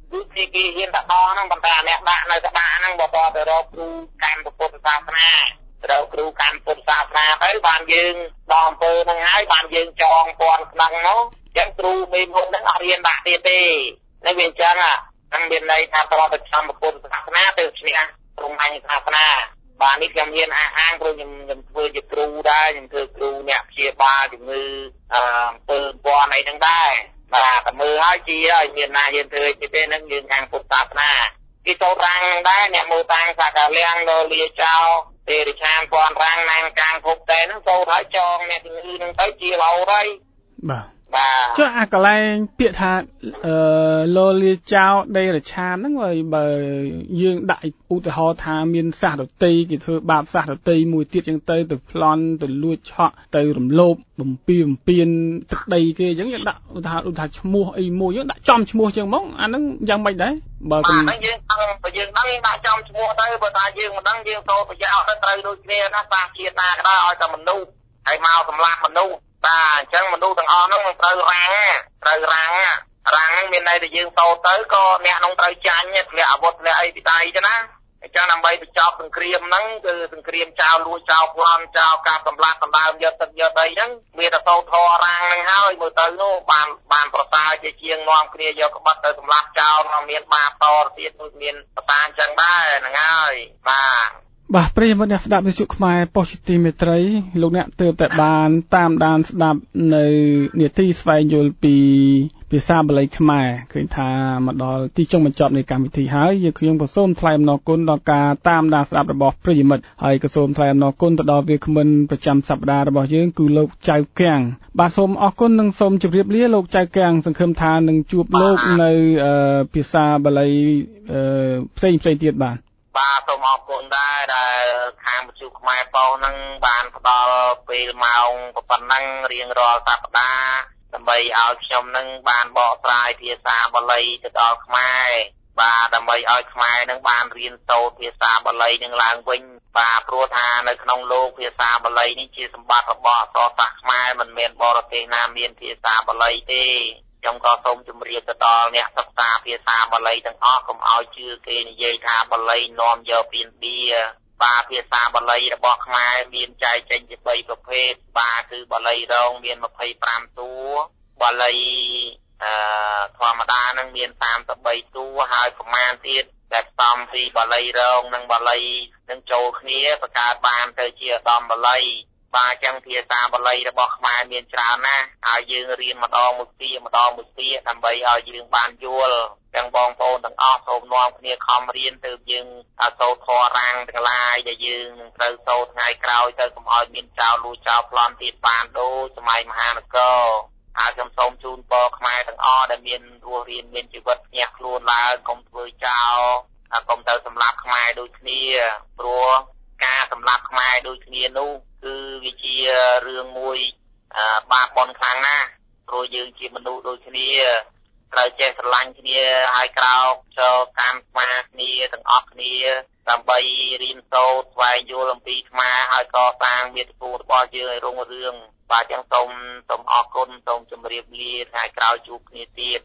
គឺគេហ៊ានតែដកហ្នឹងប៉ុន្តែអ្នកដាក់នៅក្តារហ្នឹងបើទៅរកគ្រូកម្មពុទ្ធសាសនាទៅគ្រូកម្មពុទ្ធសាសនាទៅបានយើងដល់អំពើហ្នឹងហើយបានយើងចងពាន់ស្នឹងមកអញ្ចឹងគ្រូមេមុនហ្នឹងអត់រៀនដាក់ទៀតទេតែវាអញ្ចឹងហ្នឹងមានន័យថាតើទៅចំពុទ្ធសាសនាទៅឈ្នះព្រហ្មញ្ញសាសនាបាទនេះខ្ញុំមានអះអាងព្រោះខ្ញុំធ្វើជាគ្រូដែរខ្ញុំធ្វើគ្រូអ្នកព្យាបាលជំងឺអំពើពាន់អីហ្នឹងដែរបាទតែមើលហើយជាឲ្យមានណាហ៊ានធ្វើទេហ្នឹងយើងខាងពុទ្ធសាសនាគេចូលតាំងដែរអ្នកមើលតាំងសាកាលៀងលលាចោទេរិឆានពាន់រាំងណាំកាំងភពតែហ្នឹងចូលហើយចងអ្នកជំងឺហ្នឹងទៅជារហូតហើយបាទចុះអាកន្លែងពាក្យថាលលាចោដីរិឆានហ្នឹងបើយើងដាក់ឧទាហរណ៍ថាមានសាសដតីគេធ្វើបាបសាសដតីមួយទៀតចឹងទៅប្លន់ទៅលួចឆក់ទៅរំលោភបំពានទឹកដីគេអញ្ចឹងយើងដាក់ឧទាហរណ៍ថាឈ្មោះអីមួយយើងដាក់ចំឈ្មោះចឹងហ្មងអាហ្នឹងយ៉ាងម៉េចដែរបើយើងដឹងដាក់ចំឈ្មោះទៅបើថាយើងមិនដឹងយើងចូលប្រយោជន៍ទៅត្រូវដូចគ្នាណាសាសជាតិណាក៏ដោយឲ្យតែមនុស្សហើយមកសម្លាប់មនុស្សបាទអញ្ចឹងមនុស្សទាំងអស់ហ្នឹងត្រូវរាំងហ្នឹងមានន័យថាយើងចូលទៅក៏អ្នកហ្នឹងត្រូវចាញ់ធ្លាក់អាវុធធ្លាក់អីពីដៃទៅណាអញ្ចឹងដើម្បីបញ្ចប់សង្គ្រាមហ្នឹងគឺសង្គ្រាមចោលលួចចោលប្លន់ចោលការសម្លាប់ដណ្ដើមយកទឹកយកដីហ្នឹងមានតែសោធររាំងហ្នឹងហើយមើលទៅនោះបានប្រសើរជាងនាំគ្នាយកក្បត់ទៅសម្លាប់ចោលមកមានបាបតទៀតដូចមានប្រសាអញ្ចឹងដែរហ្នឹងហើយបាទប្រិយមិត្តអ្នកស្ដាប់វិទ្យុខ្មែរប៉ុស្តិ៍ទីមេត្រីលោកអ្នកទើបតែបានតាមដានស្ដាប់នៅនាទីស្វែងយល់ពីភាសាបាលីខ្មែរឃើញថាមកដល់ទីចុងបញ្ចប់នៃកម្មវិធីហើយយើងខ្ញុំក៏សូមថ្លែងអំណរគុណដល់ការតាមដានស្ដាប់របស់ប្រិយមិត្តហើយក៏សូមថ្លែងអំណរគុណទៅដល់វាគ្មិនប្រចាំសប្ដាហ៍របស់យើងគឺលោកចៅកាំងបាទសូមអរគុណនិងសូមជម្រាបលាលោកចៅកាំងសង្ឃឹមថានឹងជួបលោកនៅភាសាបាលីផ្សេងទៀតបាទសូមអរគុណដែរដែលខាងវិទ្យុខ្មែរប៉ុស្តិ៍ហ្នឹងបានផ្ដល់ពេលម៉ោងប៉ុណ្ណឹងរៀងរាល់សប្តាហ៍ដើម្បីឲ្យខ្ញុំហ្នឹងបានបកស្រាយភាសាបាលីទៅដល់ខ្មែរបាទដើម្បីឲ្យខ្មែរហ្នឹងបានរៀនសូត្រភាសាបាលីហ្នឹងឡើងវិញបាទព្រោះថានៅក្នុងលោកភាសាបាលីនេះជាសម្បត្តិរបស់អក្សរសាស្ត្រខ្មែរមិនមែនបរទេសណាមានភាសាបាលីទេខ្ញុំក៏សូមជម្រាបទៅដល់អ្នកសិក្សាភាសាបាលីទាំងអស់កុំឲ្យជឿគេនិយាយថាបាលីនាំយកពីឥណ្ឌាបាទភាសាបាលីរបស់ខ្មែរមានចែកចេញជា3ប្រភេទបាទគឺបាលីរងមាន25តួបាលីធម្មតានឹងមាន33តួហើយប្រមាណទៀតដែលផ្សំពីបាលីរងនិងបាលីនឹងចូលគ្នាបង្កើតបានទៅជាឧត្តមបាលីបាទចឹងភាសាបាលីរបស់ខ្មែរមានច្រើនណាស់ហើយយើងរៀនម្ដងមួយទៀតដើម្បីឲ្យយើងបានយល់ចឹងបងប្អូនទាំងអស់សូមនាំគ្នាខំរៀនទើបយើងសូត្រធម៌រាំងទាំងឡាយដែលយើងនឹងត្រូវសូត្រថ្ងៃក្រោយទៅកុំឲ្យមានចោលលួចចោលប្លន់ទៀតបានដូចសម័យមហានគរហើយខ្ញុំសូមជូនពរខ្មែរទាំងអស់ដែលមានរស់រានមានជីវិតភ្ញាក់ខ្លួនឡើងកុំធ្វើចោលកុំទៅសម្លាប់ខ្មែរដូចគ្នាព្រោះការសម្លាប់ខ្មែរដូចគ្នានោះគឺវាជារឿងមួយបាបបន់ខ្លាំងណាស់ព្រោះយើងជាមនុស្សដូចគ្នាត្រូវចេះស្រឡាញ់គ្នាហើយក្រោកចូលកម្មស្មាគ្នាទាំងអស់គ្នាដើម្បីរៀនសូត្រស្វែងយល់អំពីខ្មែរហើយកសាងមាតុភូមិរបស់យើងឲ្យរុងរឿងបាទចឹងសូមអរគុណសូមជម្រាបលាថ្ងៃក្រោយជួបគ្នាទៀត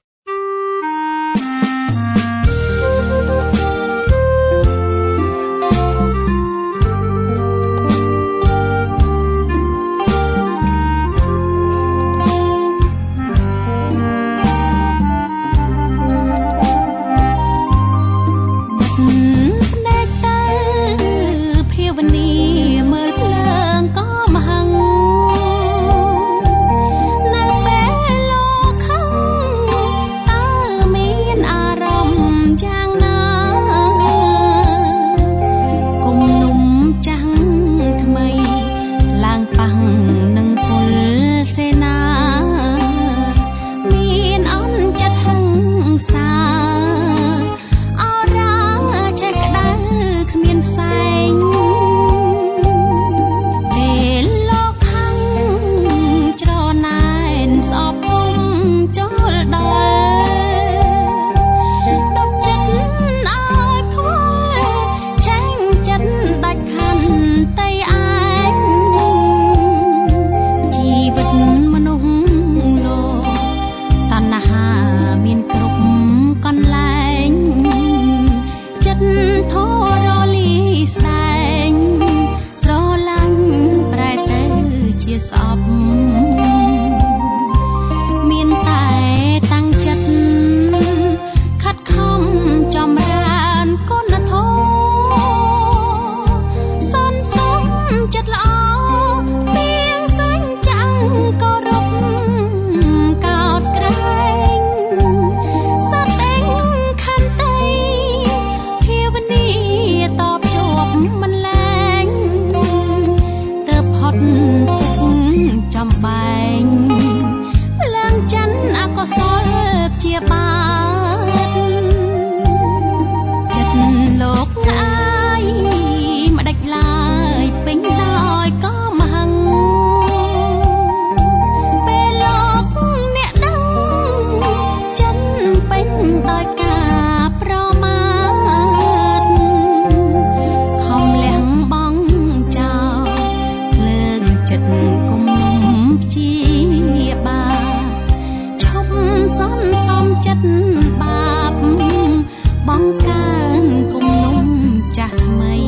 មានគ្រប់កន្លែងជាបាត់ចិត្តលោកអាយមិនដាច់ឡើយពេញដោយក៏មហឹងពេលលោកអ្នកដឹងចិត្តពេញដោយការប្រមាទខំលះបង់ចោលភ្លើងចិត្តគុំជាបាឈប់សន្សំចិត្តបាបបង្កើនគំនុំចាស់ថ្មី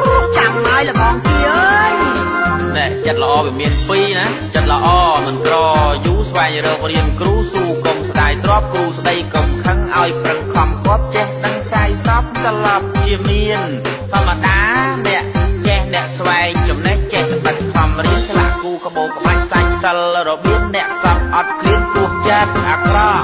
ចិត្តល្អវាមានពីរណាចិត្តល្អមិនក្ររករៀនគ្រូស៊ូកុំស្ដាយទ្របគ្រូស្ដីកុំខឹងឲ្យប្រឹងខំគប់ចេះដឹងសាយសពត្រឡប់ជាមានធម្មតាអ្នកចេះអ្នកស្វែងចំណេះចេះស្បិតខំរៀនឆ្លាក់គូកបោក្បាច់សាច់សិលរបៀបអ្នកសពអត់ឃ្លានពោះចិត្តអាក្រក់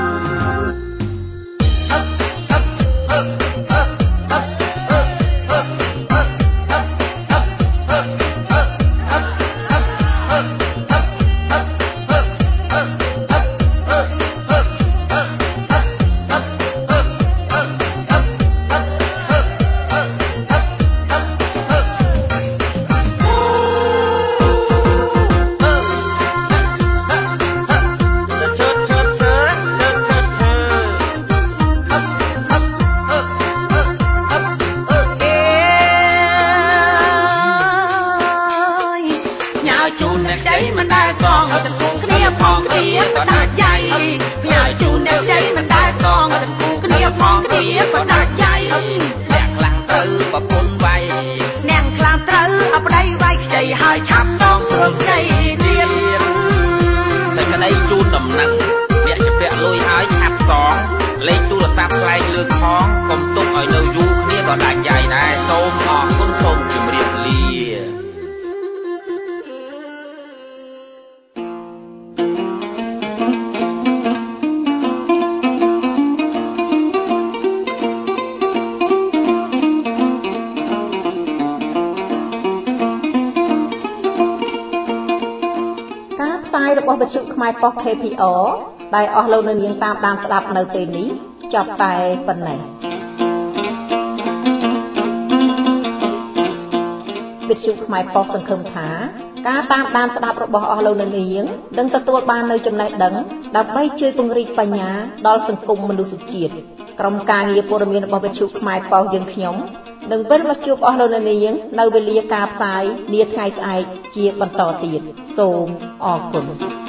លេខទូរស័ព្ទផ្លែកលើកផងកុំទុកឲ្យនៅយូរគ្នាក៏ដាច់យ៉ៃដែរសូមអរគុណសូមជម្រាបលាការផ្សាយរបស់វិទ្យុខ្មែរប៉ុស្តិ៍ KPR ដែលអស់លោកនៅនាងតាមដានស្ដាប់នៅពេលនេះចប់តែប៉ុណ្ណេះវិទ្យុខ្មែរប៉ុស្តិ៍សង្ឃឹមថាការតាមដានស្ដាប់របស់អស់លោកនៅនាងនឹងទទួលបាននូវចំណេះដឹងដើម្បីជួយពង្រីកបញ្ញាដល់សង្គមមនុស្សជាតិក្រុមការងារព័ត៌មានរបស់វិទ្យុខ្មែរប៉ុស្តិ៍យើងខ្ញុំនឹងវិលមកជួបអស់លោកនៅនាងនៅវេលាការផ្សាយនាថ្ងៃស្អែកជាបន្តទៀតសូមអរគុណ